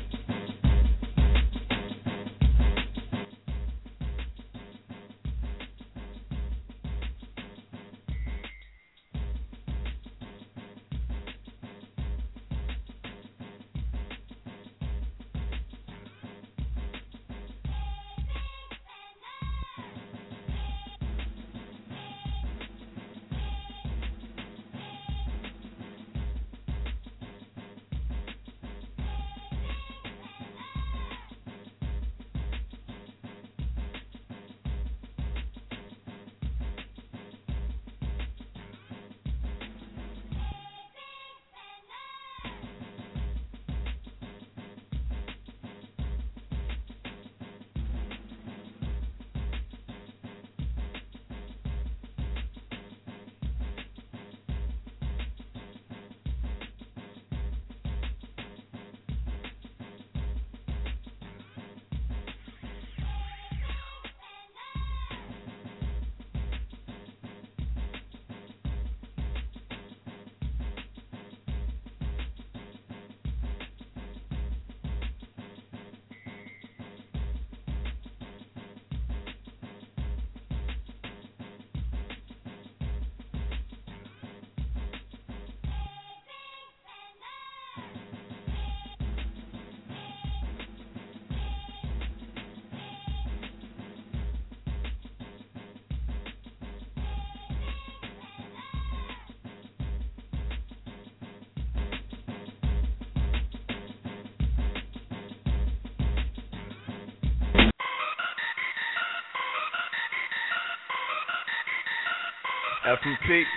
Speaker 2: F M P. It's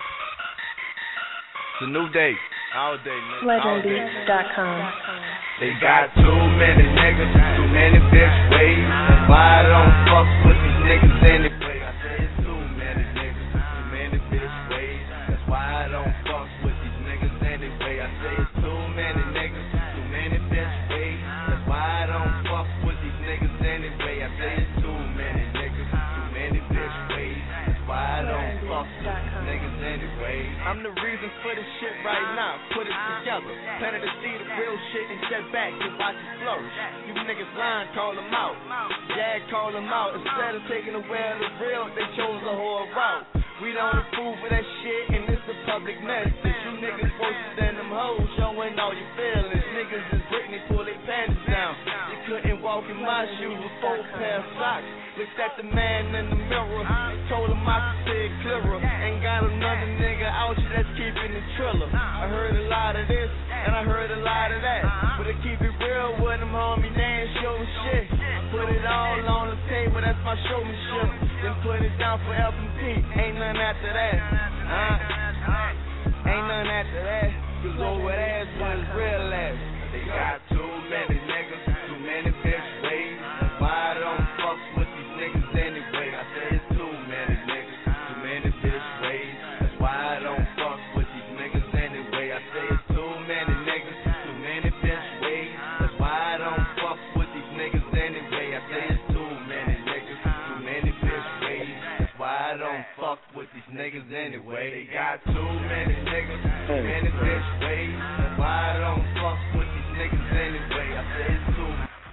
Speaker 2: a new day. All day, man.
Speaker 3: Legend dot com.
Speaker 2: They got too many niggas, too many bitch ways. Why I don't fuck with these niggas anyway? I say it's too many niggas, too many bitch ways. That's why I don't fuck with these niggas anyway. I say it's too many niggas, too many bitch ways. That's why I don't fuck with these niggas anyway. I say it's too many niggas, too many bitch ways. That's why I don't fuck with these niggas anyway. I'm the reason for this shit right now. Put it together, planted to see the real shit and step back and watch it flourish. You niggas lying, call them out. Jag call them out. Instead of taking away the real, they chose a whole route. We don't approve of that shit, and it's a public message. You niggas worse than them hoes, showing all your feelings. Niggas is Britney, pull their panties down. You couldn't walk in my shoes with four pair of socks. Looked at the man in the mirror, told him I could see it clearer. Ain't got another nigga out you that's keeping the triller. I heard a lot of this, and I heard a lot of that. But to keep it real with them, homie, they ain't showing shit. Put it all on the table, that's my showmanship. Then put it down for F M P, ain't nothing after that. Uh, ain't nothing after that. Cause over ass was real ass. They got too many niggas, too many bitch ways. Why I don't fuck with these niggas anyway? I say it's too many niggas, too many bitch ways. That's why I don't fuck with these niggas anyway. I say it's too many niggas, too many bitch ways. That's why I don't fuck with these niggas anyway. I say it's too many niggas, too many bitch ways. That's why I don't fuck with these niggas anyway. They got too many niggas, too many bitch ways. That's why I don't fuck with these niggas anyway. I said it's too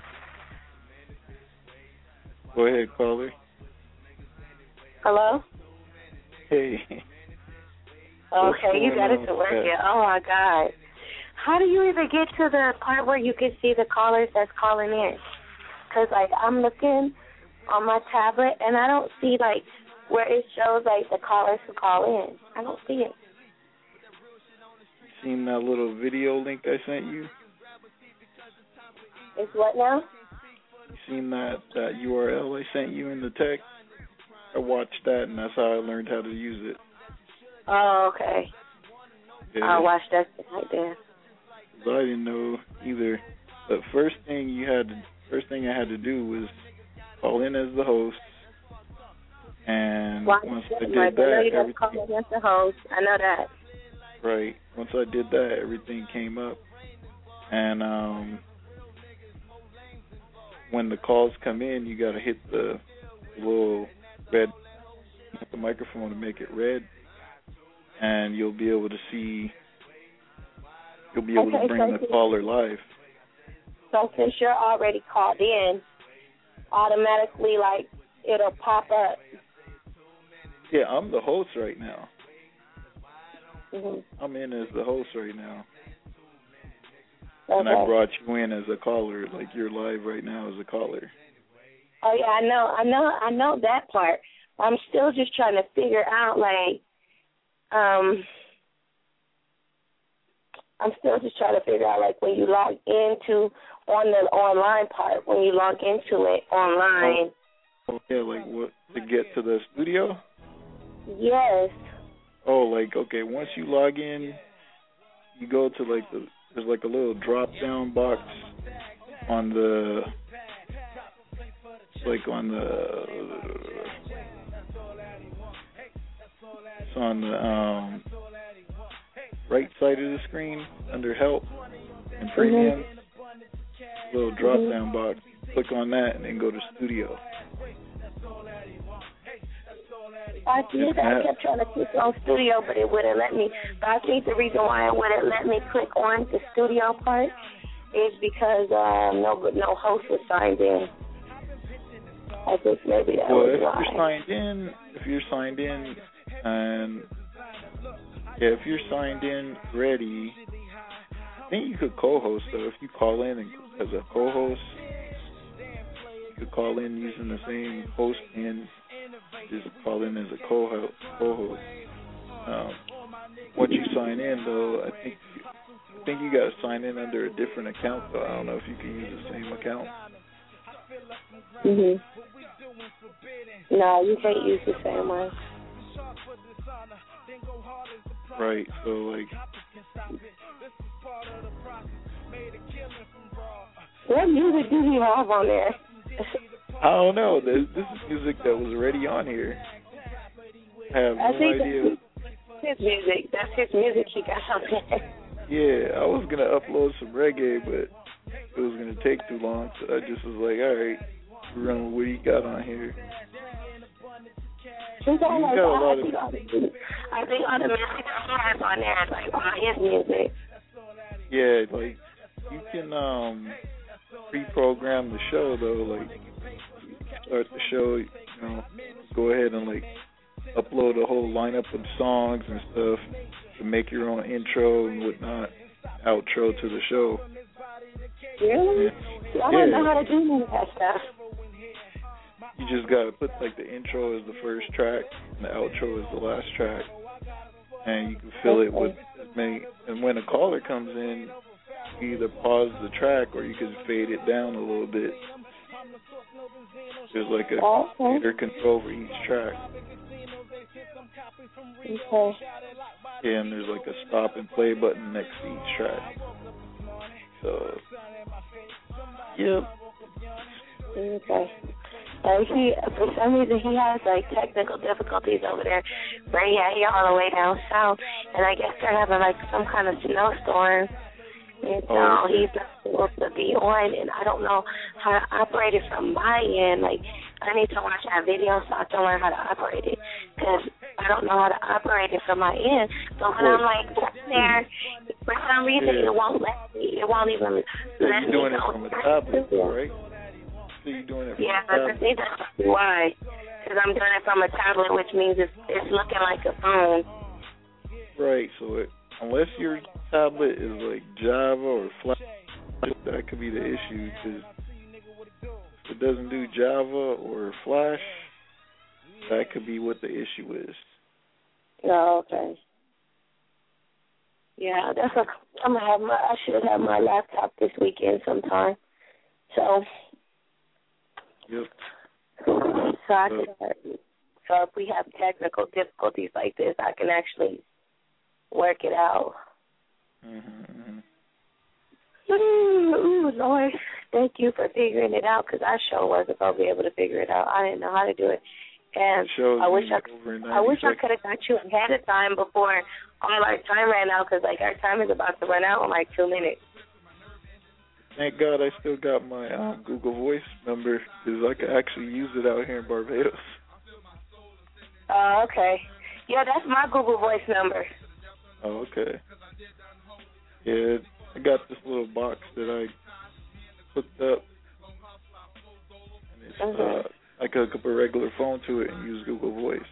Speaker 2: many.
Speaker 7: Go ahead, caller.
Speaker 4: Hello?
Speaker 7: Hey.
Speaker 4: Okay, you got it to work here. Oh, my God. How do you even get to the part where you can see the callers that's calling in? Because, like, I'm looking on my tablet, and I don't see, like, where it shows, like, the callers who call in. I don't see it.
Speaker 7: Seen that little video link I sent you?
Speaker 4: It's what now?
Speaker 7: You seen that, that U R L I sent you in the text? I watched that, and that's how I learned how to use it.
Speaker 4: Oh, okay.
Speaker 7: Yeah.
Speaker 4: I'll watch that right there.
Speaker 7: I didn't know either. But first thing you had to, first thing I had to do was call in as the host, and
Speaker 4: well,
Speaker 7: once I did
Speaker 4: right,
Speaker 7: that,
Speaker 4: I know you
Speaker 7: everything.
Speaker 4: Call in as the host. I know that.
Speaker 7: Right. Once I did that, everything came up, and um, when the calls come in, you got to hit the little red, the microphone to make it red, and you'll be able to see. You'll be able
Speaker 4: okay,
Speaker 7: to bring
Speaker 4: so
Speaker 7: the caller live.
Speaker 4: So since you're already called in, automatically, like, it'll pop up.
Speaker 7: Yeah, I'm the host right now.
Speaker 4: Mm-hmm.
Speaker 7: I'm in as the host right now.
Speaker 4: Okay.
Speaker 7: And I brought you in as a caller, like you're live right now as a caller.
Speaker 4: Oh, yeah, I know, I know, I know that part. I'm still just trying to figure out, like, um... I'm still just trying to figure out, like, when you log into, on the online part, when you log into it online.
Speaker 7: Oh, yeah, like what, to get to the studio?
Speaker 4: Yes.
Speaker 7: Oh, like, okay, once you log in, you go to, like, the, there's, like, a little drop-down box on the, like, on the, it's on the, um, right side of the screen under help and premium, mm-hmm. little drop down box. Click on that and then go to studio.
Speaker 4: I did. I kept trying to click on studio, but it wouldn't let me. But I think the reason why it wouldn't let me click on the studio part is because um, no no host was signed in. I think maybe that
Speaker 7: well,
Speaker 4: was
Speaker 7: if
Speaker 4: why.
Speaker 7: you're signed in, if you're signed in and Yeah, if you're signed in ready, I think you could co-host, though. If you call in and, as a co-host, you could call in using the same host and just call in as a co-host. co-host. Um, once you sign in, though, I think I think you got to sign in under a different account, though. I don't know if you can use the same account.
Speaker 4: Mhm. No, you can't use the same one.
Speaker 7: Right, so like,
Speaker 4: what music do you have on there?
Speaker 7: I don't know. This, this is music that was already on here. I have
Speaker 4: I
Speaker 7: no
Speaker 4: think
Speaker 7: idea.
Speaker 4: That's his music. That's his music he got on there.
Speaker 7: Yeah, I was gonna upload some reggae, but it was gonna take too long, so I just was like, all right, run with what he got on here.
Speaker 4: He's got like,
Speaker 7: got a lot
Speaker 4: I,
Speaker 7: of,
Speaker 4: think all the, I think all the music that he has on there is like all his music.
Speaker 7: Yeah, like you can um pre-program the show though. Like you start the show, you know, go ahead and like upload a whole lineup of songs and stuff to make your own intro and whatnot, outro to the show.
Speaker 4: Really?
Speaker 7: Yeah.
Speaker 4: See, I don't know how to do any of that stuff.
Speaker 7: You just gotta put like the intro as the first track and the outro as the last track, and you can fill
Speaker 4: okay.
Speaker 7: it with as many. And when a caller comes in, you either pause the track or you can fade it down a little bit. There's like a
Speaker 4: okay.
Speaker 7: fader control for each track.
Speaker 4: Okay.
Speaker 7: And there's like a stop and play button next to each track. So, yep.
Speaker 4: Okay. And he, for some reason, he has like technical difficulties over there. But yeah, he all the way down south, and I guess they're having like some kind of snowstorm. And so
Speaker 7: oh, okay.
Speaker 4: he's not supposed to be on, and I don't know how to operate it from my end. Like, I need to watch that video so I can learn how to operate it. Because I don't know how to operate it from my end. So when I'm like sitting there, for some reason
Speaker 7: yeah.
Speaker 4: it won't let me. It won't even
Speaker 7: so
Speaker 4: let
Speaker 7: you're doing
Speaker 4: me
Speaker 7: it
Speaker 4: go.
Speaker 7: from a tablet, though, right? So you're doing it from
Speaker 4: yeah,
Speaker 7: a
Speaker 4: but
Speaker 7: tablet.
Speaker 4: I think that's why. Because I'm doing it from a tablet, which means it's, it's looking like a phone.
Speaker 7: Right, so it, unless your tablet is like Java or Flash, that could be the issue, because if it doesn't do Java or Flash, that could be what the issue is.
Speaker 4: Oh, okay. Yeah, that's a, I'm gonna have my. I should have my laptop this weekend sometime. So.
Speaker 7: Yep.
Speaker 4: So I can. So if we have technical difficulties like this, I can actually work it out.
Speaker 7: Mm-hmm.
Speaker 4: Ooh, ooh, Lord, thank you for figuring it out, because I sure wasn't gonna be able to figure it out. I didn't know how to do it, and I wish I, I wish I could have got you ahead of time before all our time ran out, because like our time is about to run out in like two minutes.
Speaker 7: Thank God I still got my um, Google Voice number, because I could actually use it out here in Barbados.
Speaker 4: Oh, uh, okay. Yeah, that's my Google Voice number.
Speaker 7: Oh, okay. Yeah, I got this little box that I hooked up, and it's,
Speaker 4: mm-hmm.
Speaker 7: uh, I could hook up a regular phone to it and use Google Voice.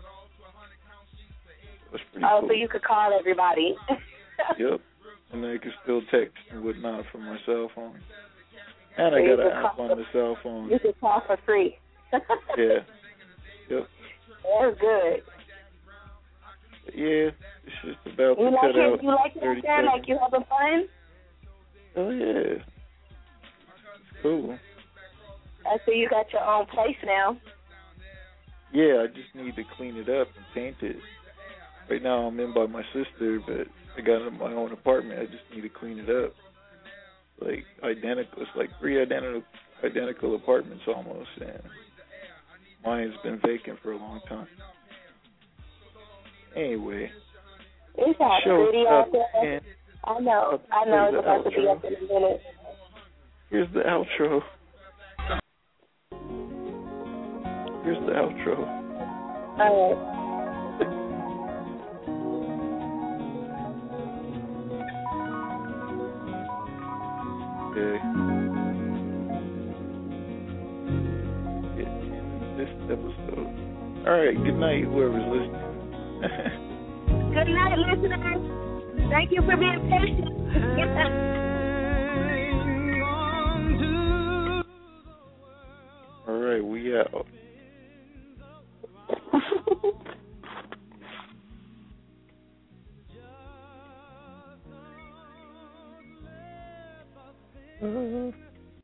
Speaker 7: That's pretty
Speaker 4: oh,
Speaker 7: cool.
Speaker 4: so you could call everybody.
Speaker 7: Yep, and I could still text and whatnot from my cell phone. And
Speaker 4: so
Speaker 7: I got an app on the cell phone.
Speaker 4: You can call for free.
Speaker 7: Yeah. Yep.
Speaker 4: That's good.
Speaker 7: Yeah, it's just about
Speaker 4: you
Speaker 7: to
Speaker 4: like
Speaker 7: cut
Speaker 4: it?
Speaker 7: out
Speaker 4: You like it out there? Like you having fun?
Speaker 7: Oh yeah, it's cool.
Speaker 4: I see you got your own place now.
Speaker 7: Yeah, I just need to clean it up and paint it. Right now I'm in by my sister, but I got my own apartment. I just need to clean it up. Like identical, it's like three identical identical apartments almost, and mine's been vacant for a long time. Anyway,
Speaker 4: it's hot pretty out there. I know, I know it's about to be up in a minute.
Speaker 7: Here's the outro. Here's the outro.
Speaker 4: All right.
Speaker 7: Okay. This episode. All right. Good night, whoever's listening.
Speaker 4: Good night, listeners. Thank you for being patient.
Speaker 7: All right, we out.